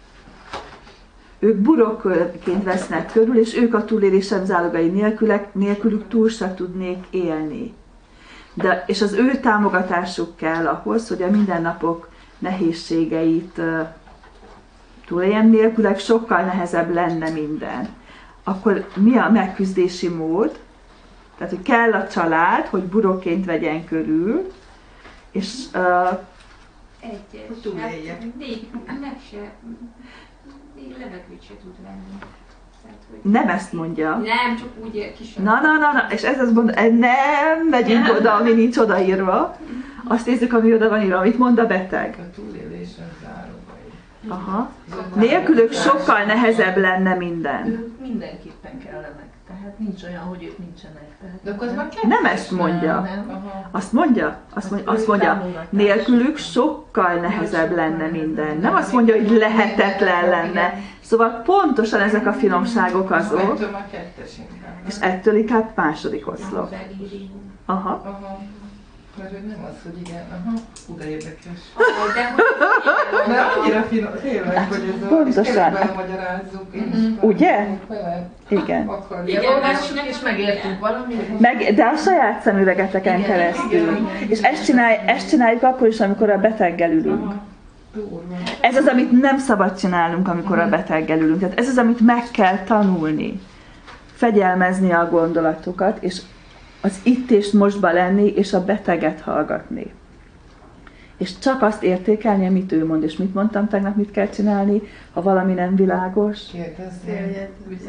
Ők burokként vesznek körül, és ők a túlélésem zálogai, nélkülük túl se tudnék élni. És az ő támogatásuk kell ahhoz, hogy a mindennapok nehézségeit túléljem, nélkülük sokkal nehezebb lenne minden. Akkor mi a megküzdési mód? Tehát, hogy kell a család, hogy burokként vegyen körül, és Egyes. Túlélje. Hát, meg se... Levegőt se tud venni. Tehát, hogy Nem ezt mondja. nem, csak úgy kis. Na, és ez azt mondja, nem megyünk oda, ami nincs odaírva. Azt nézzük, ami oda van írva, amit mond a beteg. A túlélésen záróbai. Aha. Nélkülük sokkal nehezebb lenne minden. Ők mindenképpen kellenek. Tehát nincs olyan, hogy ők nincsenek. Tehát De akkor az már Nem ezt mondja. Azt mondja? Azt mondja, nélkülük sokkal nehezebb lenne minden. Nem azt mondja, hogy lehetetlen lenne. Szóval pontosan ezek a finomságok azok, Ettől már kettes inkább. és ettől inkább második oszlop. Aha. Aha. Mert hogy nem az, hogy igen, aha, de érdekes. De hogy Mert annyira finom, tényleg, hogy ez a... Pontosan. És tényleg belemagyarázzuk, én is Ugye? vele Igen. akarjuk. igen, olvassuk és megértünk valamit. De a saját szemüvegeteken keresztül. És ezt csináljuk akkor is, amikor a beteggel ülünk. Durva. Ez az, amit nem szabad csinálnunk, amikor a beteggel ülünk. Tehát ez az, amit meg kell tanulni. Fegyelmezni a gondolatokat, és az itt és mostban lenni, és a beteget hallgatni. És csak azt értékelni, amit ő mond. És mit mondtam tegnap, mit kell csinálni, ha valami nem világos? Kérdezni.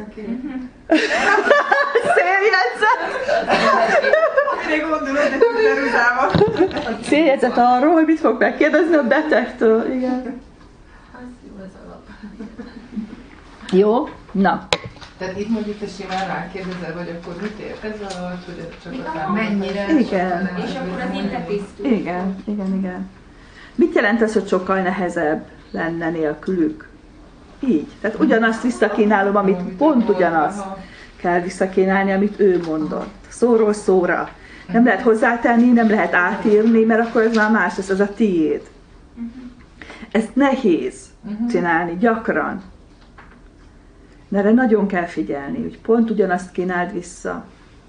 Széljegyzet! Mire gondolod, de Jeruzsában? Széljegyzet arról, hogy mit fog megkérdezni a betegtől. Igen. Az jó, ez alap. Jó? Na. Tehát itt mondjuk te simán rákérdezel, vagy akkor mit ért ez alatt, hogy ez csak a számot? Mennyire? Igen. és akkor az így letisztul. Igen. Mit jelent ez, hogy sokkal nehezebb lenne nélkülük? Így. Tehát ugyanazt visszakínálom, amit pont ugyanazt kell visszakínálni, amit ő mondott. Szóról szóra. Nem lehet hozzátenni, nem lehet átírni, mert akkor ez már más, ez a tiéd. Ezt nehéz csinálni, gyakran. De erre nagyon kell figyelni, hogy pont ugyanazt kínáld vissza.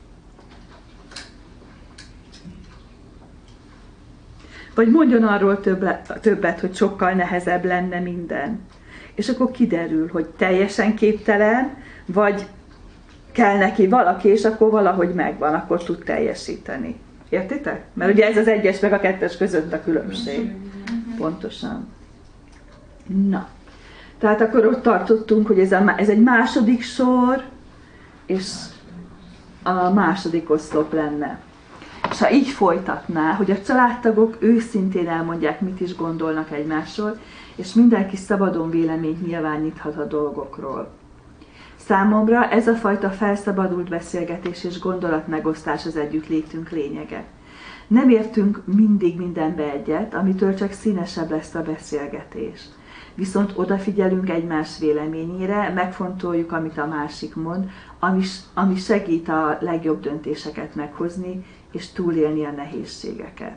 Vagy mondjon arról többet, hogy sokkal nehezebb lenne minden. És akkor kiderül, hogy teljesen képtelen, vagy kell neki valaki, és akkor valahogy megvan, akkor tud teljesíteni. Értitek? Mert ugye ez az 1-es meg a 2-es között a különbség. Pontosan. Na. Tehát akkor ott tartottunk, hogy ez egy második sor, és a második oszlop lenne. És ha így folytatná, hogy a családtagok őszintén elmondják, mit is gondolnak egymásról, és mindenki szabadon véleményt nyilváníthat a dolgokról. Számomra ez a fajta felszabadult beszélgetés és gondolatmegosztás az együttlétünk lényege. Nem értünk mindig mindenbe egyet, amitől csak színesebb lesz a beszélgetés. Viszont odafigyelünk egymás véleményére, megfontoljuk, amit a másik mond, ami segít a legjobb döntéseket meghozni, és túlélni a nehézségeket.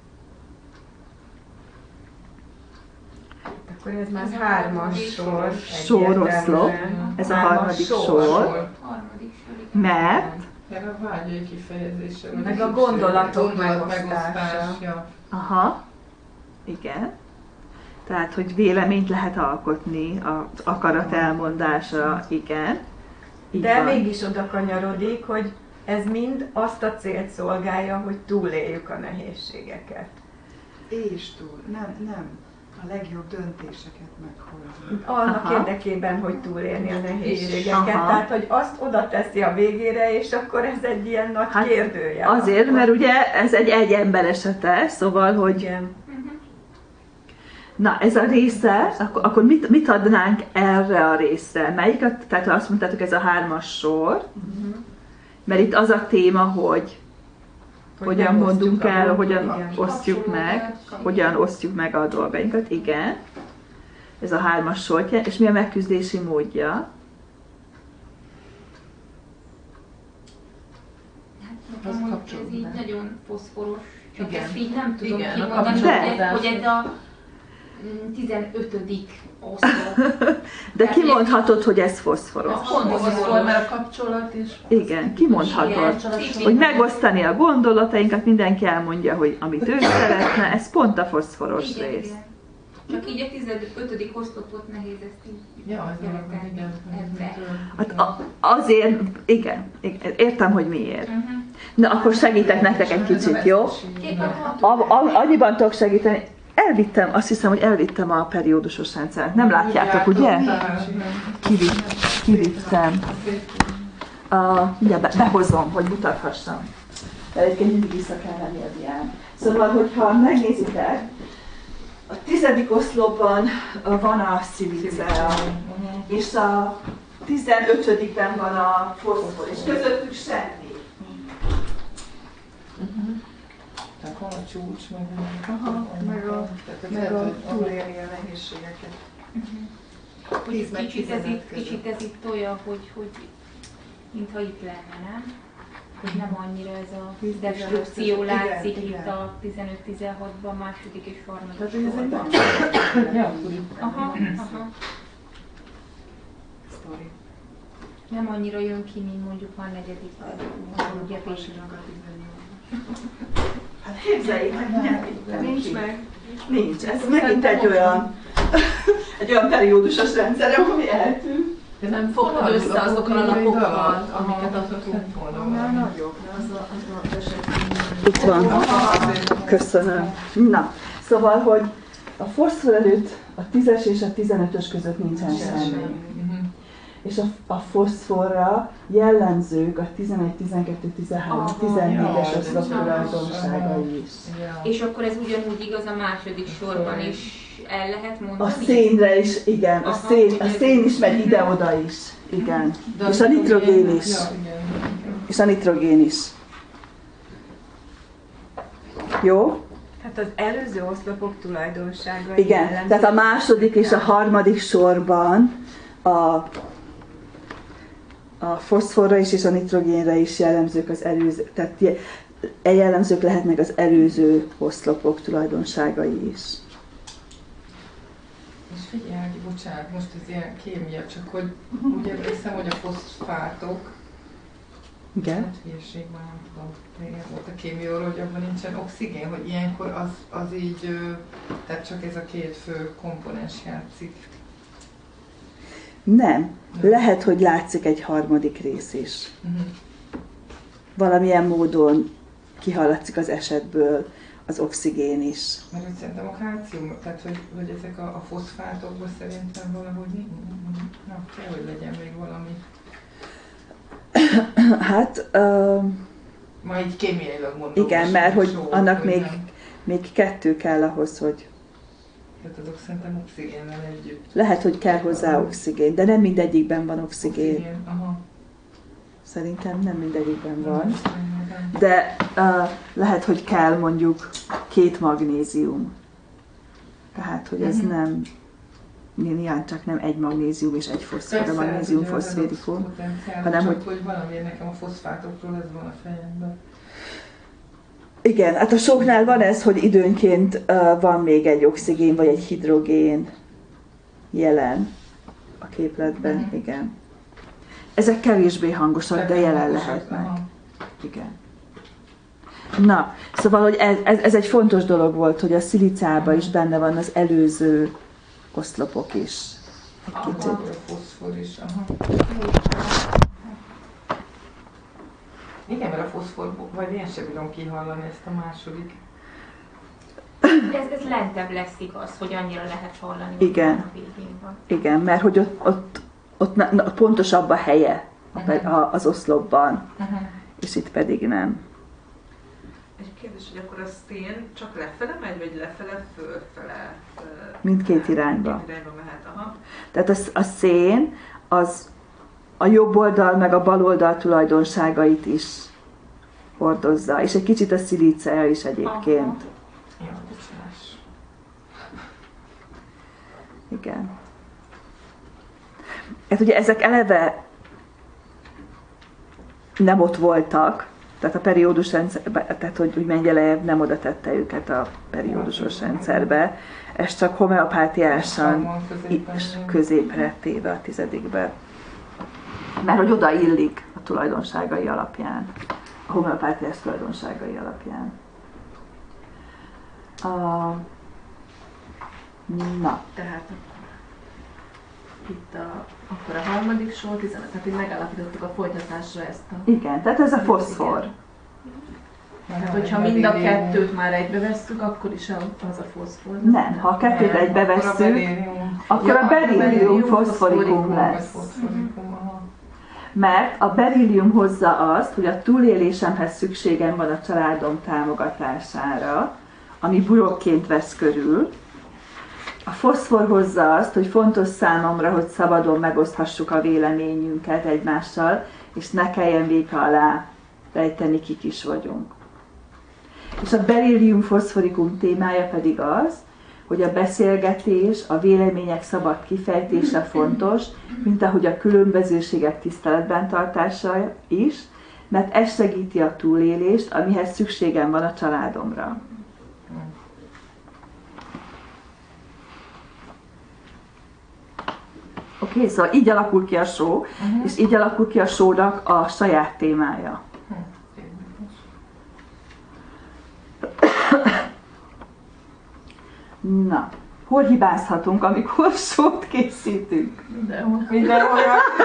Akkor ez már 3-as sor. Soroszlop. Ez a harmadik sor. Harmadik sor. Mert Erre a vágyai kifejezése. Meg a gondolatok megosztása. aha, igen. Tehát, hogy véleményt lehet alkotni, az akarat elmondása, igen. Így De van. mégis oda kanyarodik, hogy ez mind azt a célt szolgálja, hogy túléljük a nehézségeket. És túl. Nem. A legjobb döntéseket meghozni. Annak Aha. érdekében, hogy túlélni a nehézségeket. Aha. Tehát, hogy azt oda teszi a végére, és akkor ez egy ilyen nagy Hát kérdője. azért, mert ugye ez egy ember esete, szóval, hogy Igen. na, ez a része, akkor mit adnánk erre a részre? Melyiket? Tehát azt mondtátok, ez a 3-as sor, mert itt az a téma, hogy hogyan mondunk el, hogyan osztjuk meg, hogyan osztjuk meg a dolgainkat, igen. Ez a 3-as sor, és mi a megküzdési módja? Hát nekem ez így nagyon foszforos, csak Igen. ezt így nem tudom Igen, a kimondani, kapcsolódás. hogy ez a 15. oszlop. De kimondhatod, hogy ez foszforos. Ez pont az, mert a kapcsolat és... Igen, kimondhatod. Hogy megosztani a gondolatainkat, mindenki elmondja, hogy amit ő szeretne, ez pont a foszforos Igen, rész. igen. Csak így a 15. oszlopot nehéz ezt így Ja, ez a igen. Hát azért, igen, értem, hogy miért. Na, akkor segítek nektek egy kicsit, jó? Annyiban tudok segíteni, elvittem, azt hiszem, hogy elvittem a periódusos rendszert. Nem látjátok, ugye? Kivittem. Ugye behozom, hogy mutathassam. De egyébként mindig vissza kell venni a dián. Szóval, hogyha megnézitek, a 10. oszlopban van a szilicea, és a 15-ben van a foszfor, és közöttük semmi. Tehát van a csúcs, meg a túlélni a nehézségeket. Kicsit ez itt olyan, hogy mintha itt lenne, nem? Hogy nem annyira ez a destrukció látszik itt a 15-16-ban, második és harmadik sorban. Aha. Nem annyira jön ki, mint mondjuk már negyedikben. Ugye Hát képzeljétek, Nincs meg. Nincs. Ez megint egy olyan periódusos rendszer, ami eltűnt. De nem fogtad össze azokkal a napokkal, amiket adtunk. Annál nagyobb, Itt van. Köszönöm. Na, szóval, hogy a foszfor előtt a 10-es és a 15-ös között nincsen semmi. És a foszforra jellemzők a 11, 12, 13, 14-es oszlop tulajdonságai is. És akkor ez ugyanúgy igaz a második sorban is, el lehet mondani? A szénre is, igen. A szén is megy ide-oda is. Igen. És a nitrogén is. És a nitrogén is. Jó? Hát az előző oszlopok tulajdonságai. Igen. Tehát a második és a harmadik sorban a foszforra is és a nitrogénre is jellemzők az előző, tehát jellemzők lehetnek az előző oszlopok tulajdonságai is. És figyelj, bocsánat, most ez ilyen kémia, csak hogy úgy emlékszem, hogy a foszfátok, Igen. hát hülyeség van, nem tudom, régen volt a kémióról, hogy abban nincsen oxigén, hogy ilyenkor az így, tehát csak ez a két fő komponens játszik. Nem. Lehet, hogy látszik egy harmadik rész is. Valamilyen módon kihallatszik az esetből az oxigén is. Mert úgy szerintem a kálcium, tehát hogy ezek a foszfátokban szerintem valahogy kell, hogy legyen még valami. Hát... Ma így kémiailag mondom. Igen, mert hogy annak még 2 kell ahhoz, hogy... Tehát azok szerintem oxigénnel együtt. Lehet, hogy kell hozzá oxigén, de nem mindegyikben van oxigén. Aha. Szerintem nem mindegyikben van. De lehet, hogy kell mondjuk 2 magnézium. Tehát, hogy ez nem... Nyilván csak nem egy magnézium és egy foszfor, a magnézium foszférikum, hanem hogy valamiért nekem a foszfátokról ez van a fejemben. Igen, hát a soknál van ez, hogy időnként van még egy oxigén vagy egy hidrogén jelen a képletben, igen. Ezek kevésbé hangosak, de jelen lehetnek. Igen. Na, szóval, hogy ez egy fontos dolog volt, hogy a szilicában is benne van az előző oszlopok is. Egy kicsit. A foszfor is, Igen, mert a foszfor, vagy én sem bírom kihallani ezt a második. Ez lentebb lesz, igaz, hogy annyira lehet hallani. Igen. A végén van. Igen, mert hogy ott pontosabb a helye az oszlopban, és itt pedig nem. Egy kérdés, hogy akkor a szén csak lefele megy, vagy lefele, fölfele? Mindkét irányba. Mindkét irányba mehet, aha. Tehát a szén az a jobb oldal meg a bal oldal tulajdonságait is hordozza, és egy kicsit a szilícea is egyébként. Ja, bocsánás. Igen. Hát ugye ezek eleve nem ott voltak, tehát a periódus rendszerben, tehát hogy Mendelejev nem oda tette őket a periódusos rendszerbe, ez csak homeopátiásan középre téve a 10-be. Mert hogy oda illik a tulajdonságai alapján, a homeopátiás tulajdonságai alapján. Na. Tehát itt akkor a harmadik sor, 15, tehát így megállapítottuk a folytatásra ezt a... Igen, tehát ez a foszfor. Tehát, hogyha mind a kettőt már egybe vesszük, akkor is az a foszfor. Nem, ha a kettőt egybe vesszük, akkor a berillium foszforikum lesz. Mert a berillium hozza azt, hogy a túlélésemhez szükségem van a családom támogatására, ami burokként vesz körül. A foszfor hozza azt, hogy fontos számomra, hogy szabadon megoszthassuk a véleményünket egymással, és ne kelljen véka alá rejteni, kik is vagyunk. És a berillium foszforikum témája pedig az, hogy a beszélgetés, a vélemények szabad kifejtése fontos, mint ahogy a különbözőségek tiszteletben tartása is, mert ez segíti a túlélést, amihez szükségem van a családomra. Oké, szóval így alakul ki a show, és így alakul ki a show-nak a saját témája. Na, hol hibázhatunk, amikor show-t készítünk? Mindenhol.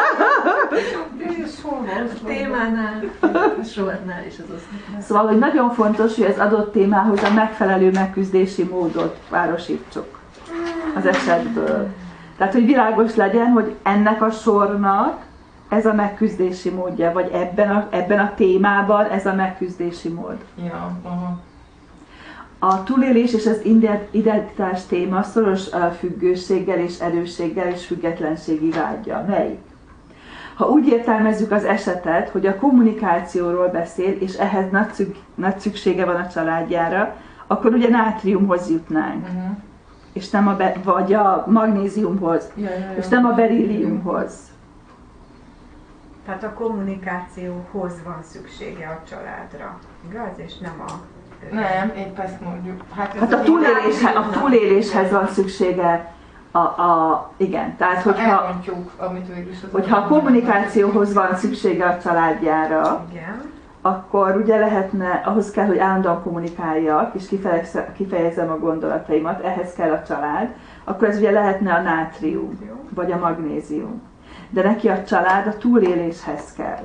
Témánál, a sornál és az oszlopnál. Szóval, hogy nagyon fontos, hogy az adott témához a megfelelő megküzdési módot párosítsuk az esetből. Tehát, hogy világos legyen, hogy ennek a sornak ez a megküzdési módja, vagy ebben a témában ez a megküzdési mód. Ja, aha. A túlélés és az identitás téma szoros függőséggel és erősséggel és függetlenségi vágya. Melyik? Ha úgy értelmezzük az esetet, hogy a kommunikációról beszél, és ehhez nagy szüksége van a családjára, akkor ugye nátriumhoz jutnánk. És nem vagy a magnéziumhoz, és nem a berilliumhoz. Tehát a kommunikációhoz van szüksége a családra, igaz? És nem a... Nem, épp ezt mondjuk. Hát a túléléshez van szüksége igen, tehát hogyha a kommunikációhoz van szüksége a családjára, igen, akkor ugye lehetne, ahhoz kell, hogy állandóan kommunikáljak, és kifejezzem a gondolataimat, ehhez kell a család, akkor ez ugye lehetne a nátrium, vagy a magnézium. De neki a család a túléléshez kell.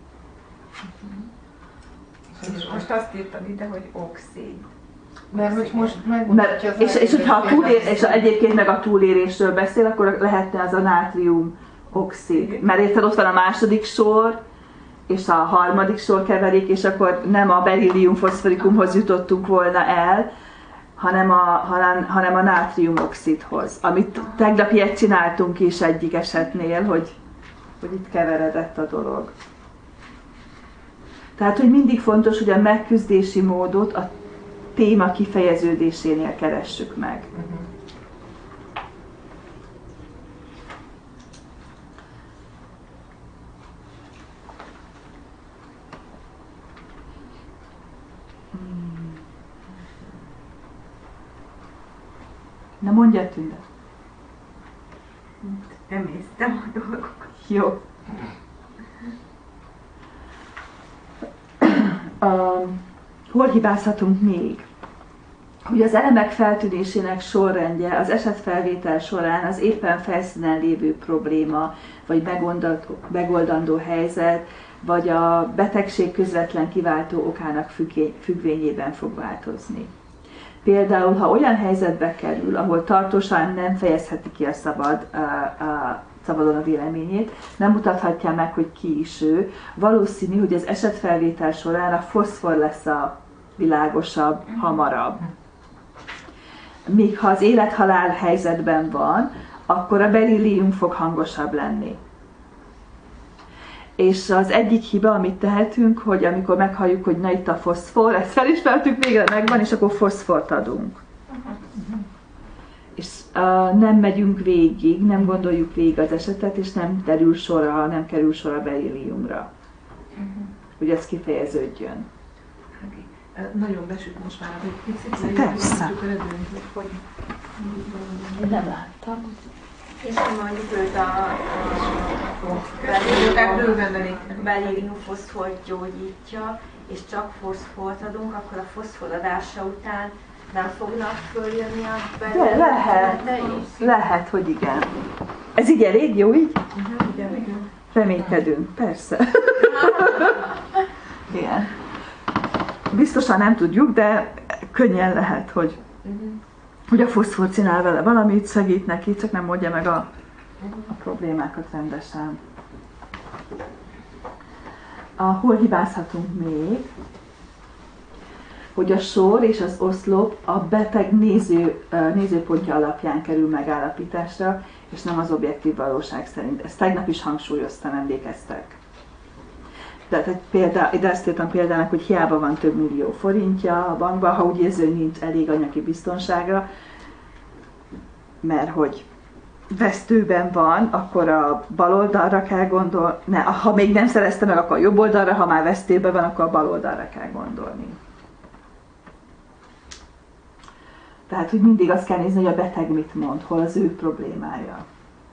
És most azt írtam ide, hogy oxid. Mert hogy most megmutatja az és egyébként meg a túlélésről beszél, akkor lehetne az a nátrium oxid. Mert érted, ott van a második sor, és a harmadik sor keverék, és akkor nem a berillium foszforikumhoz jutottunk volna el, hanem a nátriumoxidhoz. Amit tegnap ilyet csináltunk is egyik esetnél, hogy itt keveredett a dolog. Tehát, hogy mindig fontos, hogy a megküzdési módot a téma kifejeződésénél keressük meg. Na mondja, Tünde. Emésztem a dolgokat. Jó. Hol hibázhatunk még? Hogy az elemek feltűnésének sorrendje az esetfelvétel során az éppen felszínen lévő probléma, vagy megoldandó helyzet, vagy a betegség közvetlen kiváltó okának függvényében fog változni. Például, ha olyan helyzetbe kerül, ahol tartósan nem fejezheti ki a szabadon a véleményét, nem mutathatja meg, hogy ki is ő, valószínű, hogy az esetfelvétel során a foszfor lesz a világosabb, hamarabb. Míg ha az élet-halál helyzetben van, akkor a berillium fog hangosabb lenni. És az egyik hiba, amit tehetünk, hogy amikor meghalljuk, hogy na itt a foszfor, ezt felismertük, végre megvan, és akkor foszfort adunk. És nem megyünk végig, nem gondoljuk végig az esetet, és nem kerül sor a berilliumra. Hogy ez kifejeződjön. Nagyon besüt most már, hogy picit persze. hogy Én nem láttam. És mondjuk őt a berillium foszfort gyógyítja, és csak foszfort adunk, akkor a foszforadása után nem fognak följönni a berillium? Lehet, hogy igen. Ez így elég jó, így? igen. Reménykedünk, persze. Igen. biztosan nem tudjuk, de könnyen lehet, hogy a foszfor csinál vele valamit, segít neki, csak nem oldja meg a problémákat rendesen. Hol hibázhatunk még? Hogy a sor és az oszlop a beteg nézőpontja alapján kerül megállapításra, és nem az objektív valóság szerint. Ezt tegnap is hangsúlyoztam, emlékeztek. Tehát ide azt írtam példának, hogy hiába van több millió forintja a bankban, ha úgy érzi, hogy nincs elég anyagi biztonságra, mert hogy vesztőben van, akkor a bal oldalra kell gondolni. Ha még nem szerezte meg, akkor a jobb oldalra, ha már vesztőben van, akkor a bal oldalra kell gondolni. Tehát, hogy mindig azt kell nézni, hogy a beteg mit mond, hol az ő problémája.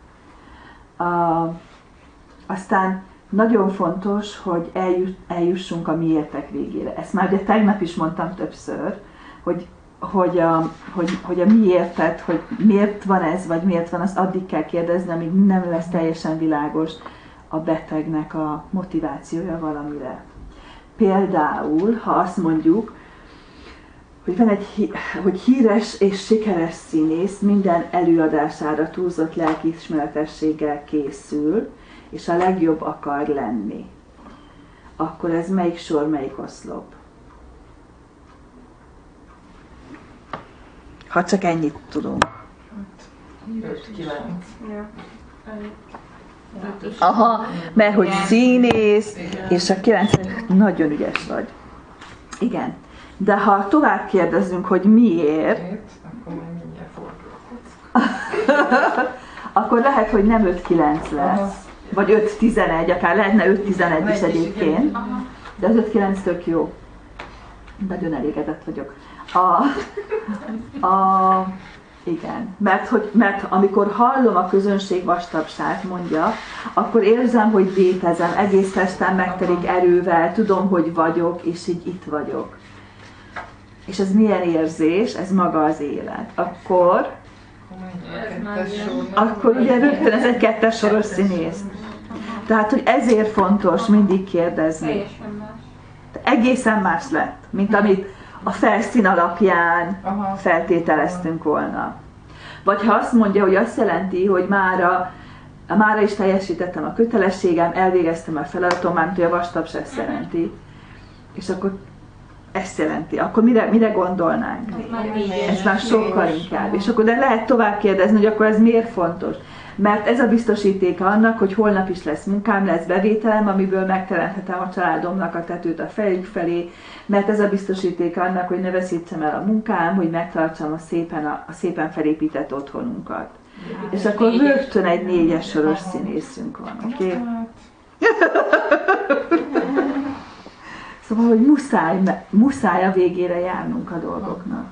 Aztán nagyon fontos, hogy eljussunk a miértek végére. Ezt már ugye tegnap is mondtam többször, hogy a miértet, hogy miért van ez, vagy miért van, azt addig kell kérdezni, amíg nem lesz teljesen világos a betegnek a motivációja valamire. Például, ha azt mondjuk, hogy van hogy híres és sikeres színész minden előadására túlzott lelkiismeretességgel készül, és a legjobb akar lenni. Akkor ez melyik sor, melyik oszlop? Ha csak ennyit tudunk. 5-9. Aha, mert hogy színész, és a 9 nagyon ügyes vagy. Igen. De ha tovább kérdezünk, hogy miért, akkor majd mindjárt fordulok. akkor lehet, hogy nem 5-9 lesz, vagy 5-11, akár lehetne 5-11 is egyébként, de az 5-9 tök jó. Nagyon elégedett vagyok. Igen, mert amikor hallom a közönség vastagságát, mondja, akkor érzem, hogy létezem, egész testem megtelik erővel, tudom, hogy vagyok, és így itt vagyok. És ez milyen érzés, ez maga az élet. Akkor ugye rögtön ez egy 2-es soros színész. Tehát, hogy ezért fontos mindig kérdezni. Egészen más lett, mint amit a felszín alapján feltételeztünk volna. Vagy ha azt mondja, hogy azt jelenti, hogy mára is teljesítettem a kötelességem, elvégeztem a feladatom, mármint hogy a vastaps ezt jelenti. És akkor ezt jelenti. Akkor mire gondolnánk? Ez már sokkal inkább. És akkor de lehet tovább kérdezni, hogy akkor ez miért fontos. Mert ez a biztosítéka annak, hogy holnap is lesz munkám, lesz bevételem, amiből megteremthetem a családomnak a tetőt a fejük felé, mert ez a biztosítéka annak, hogy ne veszítsem el a munkám, hogy megtartsam a szépen felépített otthonunkat. És akkor rögtön egy 4-es soros színészünk van, oké? Okay? Szóval, hogy muszáj a végére járnunk a dolgoknak.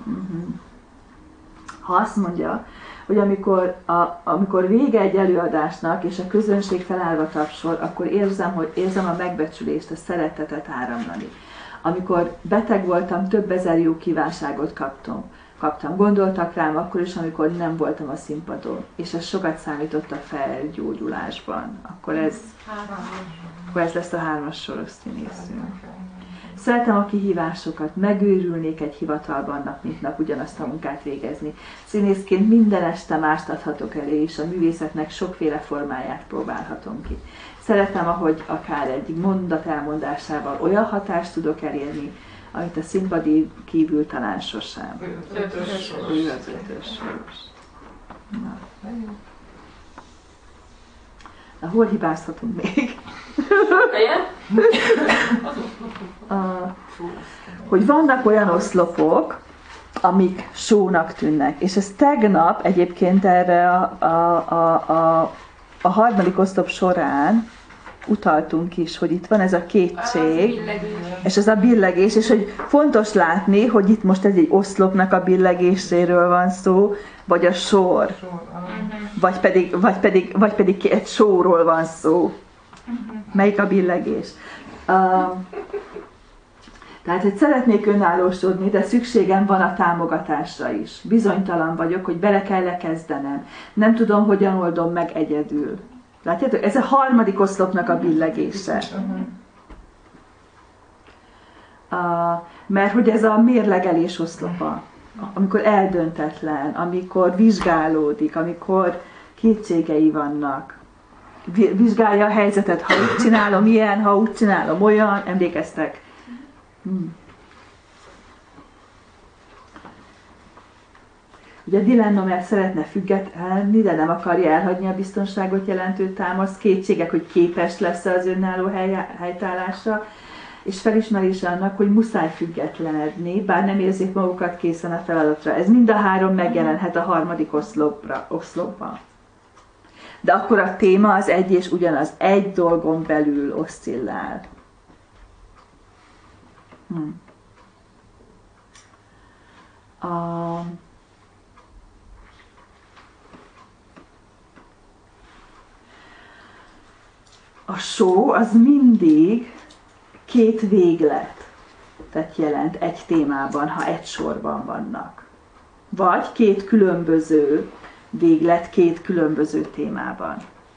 Ha azt mondja, hogy amikor vége egy előadásnak, és a közönség felállva tapsol, akkor érzem a megbecsülést, a szeretetet áramlani. Amikor beteg voltam, több ezer jó kívánságot kaptam. Gondoltak rám akkor is, amikor nem voltam a színpadon, és ez sokat számított a felgyógyulásban. Akkor ez lesz a 3-as soros színészünk. Szeretem a kihívásokat, megőrülnék egy hivatalban nap mint nap ugyanazt a munkát végezni. Színészként minden este mást adhatok elé, és a művészetnek sokféle formáját próbálhatom ki. Szeretem, ahogy akár egy mondat elmondásával olyan hatást tudok elérni, amit a színpadi kívül talán sosem. 5-ös soros. Na, hol hibázhatunk még? Hogy vannak olyan oszlopok, amik sónak tűnnek. És ez tegnap egyébként erre a harmadik oszlop során utaltunk is, hogy itt van ez a kétség, és ez a billegés, és hogy fontos látni, hogy itt most ez egy oszlopnak a billegéséről van szó, vagy a sor, vagy pedig egy sóról van szó. Melyik a billegés? Tehát, hogy szeretnék önállósodni, de szükségem van a támogatásra is. Bizonytalan vagyok, hogy bele kell kezdenem. Nem tudom, hogyan oldom meg egyedül. Látjátok? Ez a harmadik oszlopnak a billegése. Mert hogy ez a mérlegelés oszlopa, amikor eldöntetlen, amikor vizsgálódik, amikor kétségei vannak. Vizsgálja a helyzetet, ha úgy csinálom ilyen, ha úgy csinálom olyan, emlékeztek? Ugye Dylan Nomer szeretne függetlenni, de nem akarja elhagyni a biztonságot jelentő támasz, kétségek, hogy képes lesz az önálló helytállásra, és felismerése annak, hogy muszáj függetlenedni, bár nem érzik magukat készen a feladatra. Ez mind a három megjelenhet a harmadik oszlopban. De akkor a téma az egy és ugyanaz, egy dolgon belül oszcillál. A só az mindig két végletet jelent egy témában, ha egy sorban vannak. Vagy két különböző véglet két különböző témában.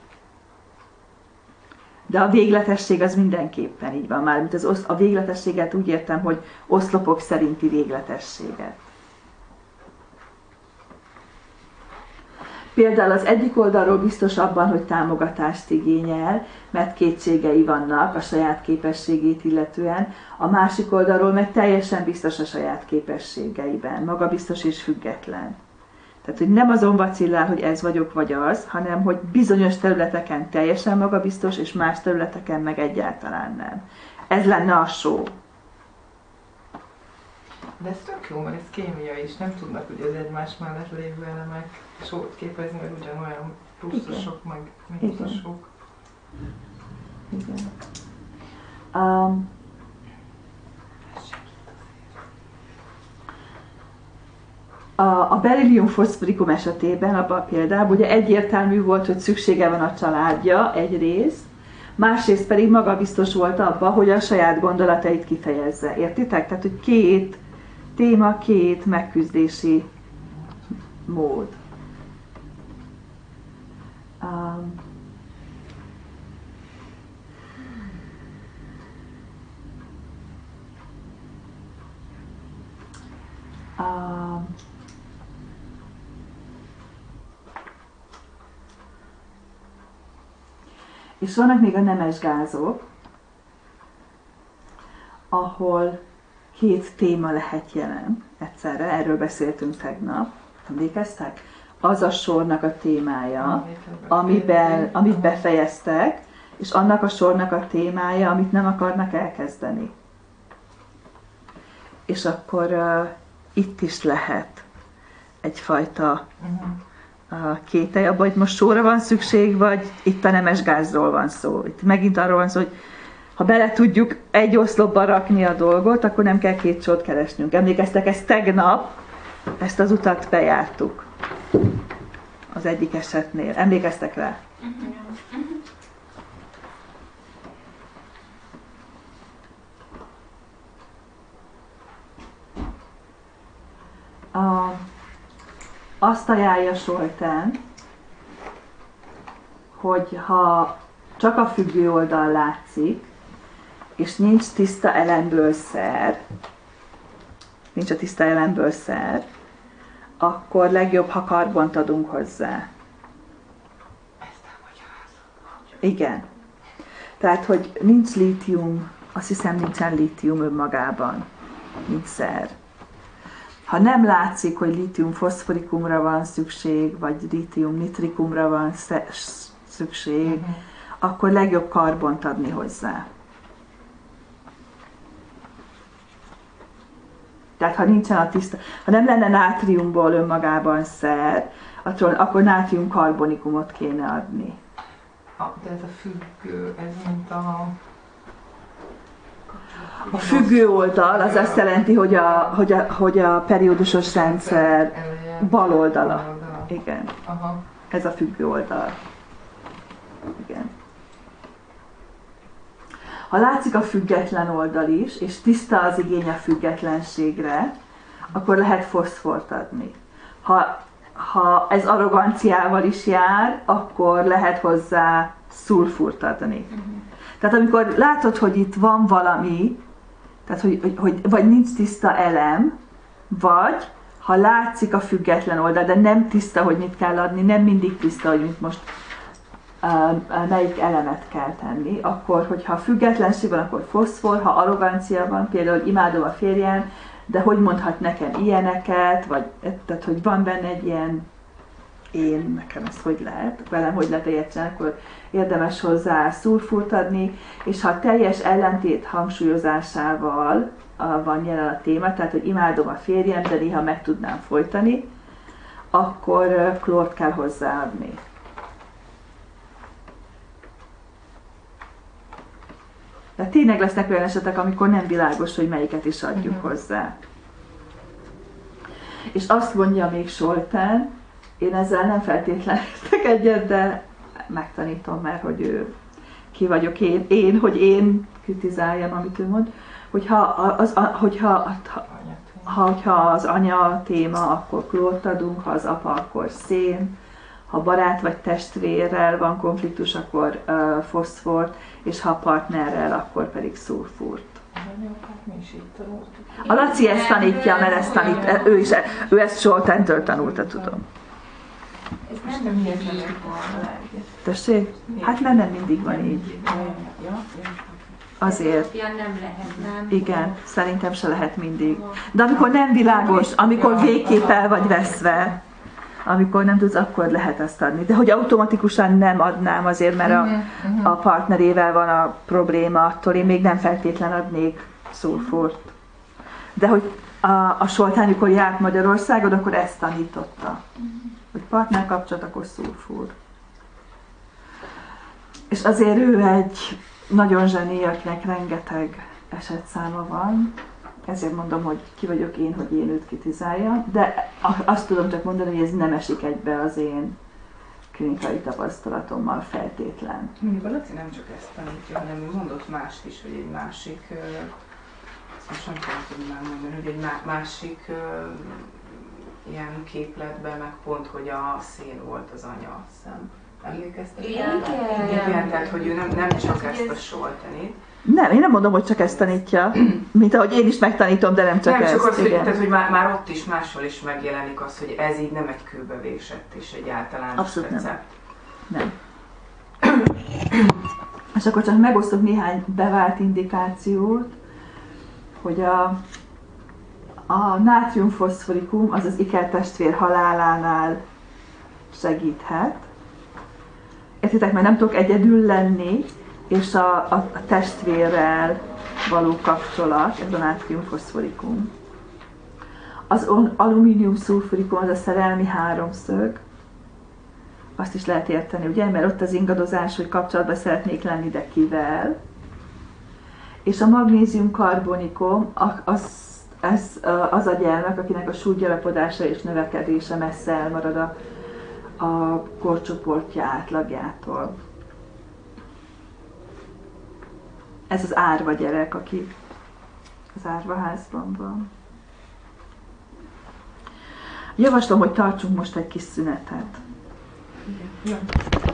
De a végletesség az mindenképpen így van. Mármint a végletességet úgy értem, hogy oszlopok szerinti végletességet. Például az egyik oldalról biztos abban, hogy támogatást igényel, mert kétségei vannak a saját képességét illetően, a másik oldalról meg teljesen biztos a saját képességeiben, magabiztos és független. Tehát, hogy nem azon vacillál, hogy ez vagyok vagy az, hanem, hogy bizonyos területeken teljesen magabiztos, és más területeken meg egyáltalán nem. Ez lenne a só. De ez tök jó, mert ez kémia is, nem tudnak ugye az egymás mellett lévő elemek sót képezni, mert ugyanolyan pluszosok, meg mínuszosok. Igen. A berillium-foszforikum esetében, abban a példában ugye egyértelmű volt, hogy szüksége van a családja egyrészt, másrészt pedig magabiztos volt abban, hogy a saját gondolatait kifejezze. Értitek? Tehát, hogy két téma, két megküzdési mód. És vannak még a nemes gázok, ahol két téma lehet jelen egyszerre, erről beszéltünk tegnap, emlékeztek? Az a sornak a témája, amit befejeztek, és annak a sornak a témája, amit nem akarnak elkezdeni. És akkor itt is lehet egyfajta kételj abban, hogy most sóra van szükség, vagy itt a nemes gázról van szó. Itt megint arról van szó, hogy ha bele tudjuk egy oszlopba rakni a dolgot, akkor nem kell két sort keresnünk. Emlékeztek, ezt tegnap, ezt az utat bejártuk az egyik esetnél. Emlékeztek rá? Azt ajánlja Scholten, hogy ha csak a függő oldal látszik, és nincs tiszta elemből szer, akkor legjobb, ha karbont adunk hozzá. Igen. Tehát, hogy nincs lítium, azt hiszem nincsen lítium önmagában, nincs szer. Ha nem látszik, hogy lítium-foszforikumra van szükség, vagy lítium-nitrikumra van szükség, akkor legjobb karbont adni hozzá. Tehát ha nincsen a tiszta, ha nem lenne nátriumból önmagában szer, akkor nátrium-karbonikumot kéne adni. De ez a függő, ez mint a függő oldal az azt jelenti, hogy a periódusos rendszer bal oldala. Igen. Aha. Ez a függő oldal. Igen. Ha látszik a független oldal is, és tiszta az igény a függetlenségre, akkor lehet foszfort adni. Ha ez arroganciával is jár, akkor lehet hozzá szulfurt adni. Tehát amikor látod, hogy itt van valami, Tehát, hogy vagy nincs tiszta elem, vagy ha látszik a független oldal, de nem tiszta, hogy mit kell adni, nem mindig tiszta, hogy mit most melyik elemet kell tenni, akkor, hogyha függetlenség van, akkor foszfor, ha arrogancia van, például imádom a férjem, de hogy mondhat nekem ilyeneket, vagy tehát, hogy van benne egy ilyen én, nekem ez hogy lehet, velem hogy lehet értsen, akkor érdemes hozzá szulfurt adni, és ha teljes ellentét hangsúlyozásával van jelen a téma, tehát, hogy imádom a férjem, de néha meg tudnám folytani, akkor klórt kell hozzáadni. De tényleg lesznek olyan esetek, amikor nem világos, hogy melyiket is adjuk hozzá. És azt mondja még Zsoltán, én ezzel nem feltétlenül értek egyet, de megtanítom, mert hogy ő ki vagyok én, hogy én kritizáljam, amit ő mond, hogyha az anya téma, akkor klórt adunk, ha az apa, akkor szén, ha barát vagy testvérrel van konfliktus, akkor foszfort, és ha partnerrel, akkor pedig szulfurt. A Laci ezt tanítja, mert ezt tanít, ő ezt Zsoltántól tanulta, tudom. Ez nem mindig van. Tessék? Hát mert nem mindig van így. Azért. Nem lehet, nem? Igen, szerintem se lehet mindig. De amikor nem világos, amikor végképp el vagy veszve, amikor nem tudsz, akkor lehet azt adni. De hogy automatikusan nem adnám azért, mert a partnerével van a probléma, attól én még nem feltétlen adnék szulfurt. De hogy a Zsoltán, amikor járt Magyarországon, akkor ezt tanította. Hogy partnerkapcsolat, akkor szulfur. És azért ő egy nagyon zseni, akinek rengeteg esetszáma van. Ezért mondom, hogy ki vagyok én, hogy én őt kritizáljam, de azt tudom csak mondani, hogy ez nem esik egybe az én klinikai tapasztalatommal feltétlen. Mondjuk a Laci nem csak ezt tanítja, hanem ő mondott mást is, hogy egy másik, most nem tudom már mondani, hogy egy másik ilyen képletben meg pont, hogy a szén volt az anya, azt hiszem. Emlékeztek? Igen, tehát hogy ő nem csak ezt a Zsoltánit. Nem, én nem mondom, hogy csak ezt tanítja, mint ahogy én is megtanítom, de nem csak ezt. Nem csak az, tehát, hogy már ott is máshol is megjelenik az, hogy ez így nem egy kőbe vésett és egy általános abszolút recept. Nem. És akkor csak megosztok néhány bevált indikációt, hogy a nátrium-foszforikum az ikertestvér halálánál segíthet. Értitek, mert nem tudok egyedül lenni, és a testvérrel való kapcsolat, ez a nátrium-foszforikum. Az alumínium-szulfurikum az a szerelmi háromszög. Azt is lehet érteni, ugye? Mert ott az ingadozás, hogy kapcsolatban szeretnék lenni, de kivel. És a magnézium-karbonikum az a gyermek, akinek a súlygyarapodása és növekedése messze elmarad a korcsoportja átlagjától. Ez az árva gyerek, aki az árvaházban van. Javaslom, hogy tartsunk most egy kis szünetet. Igen. Ja.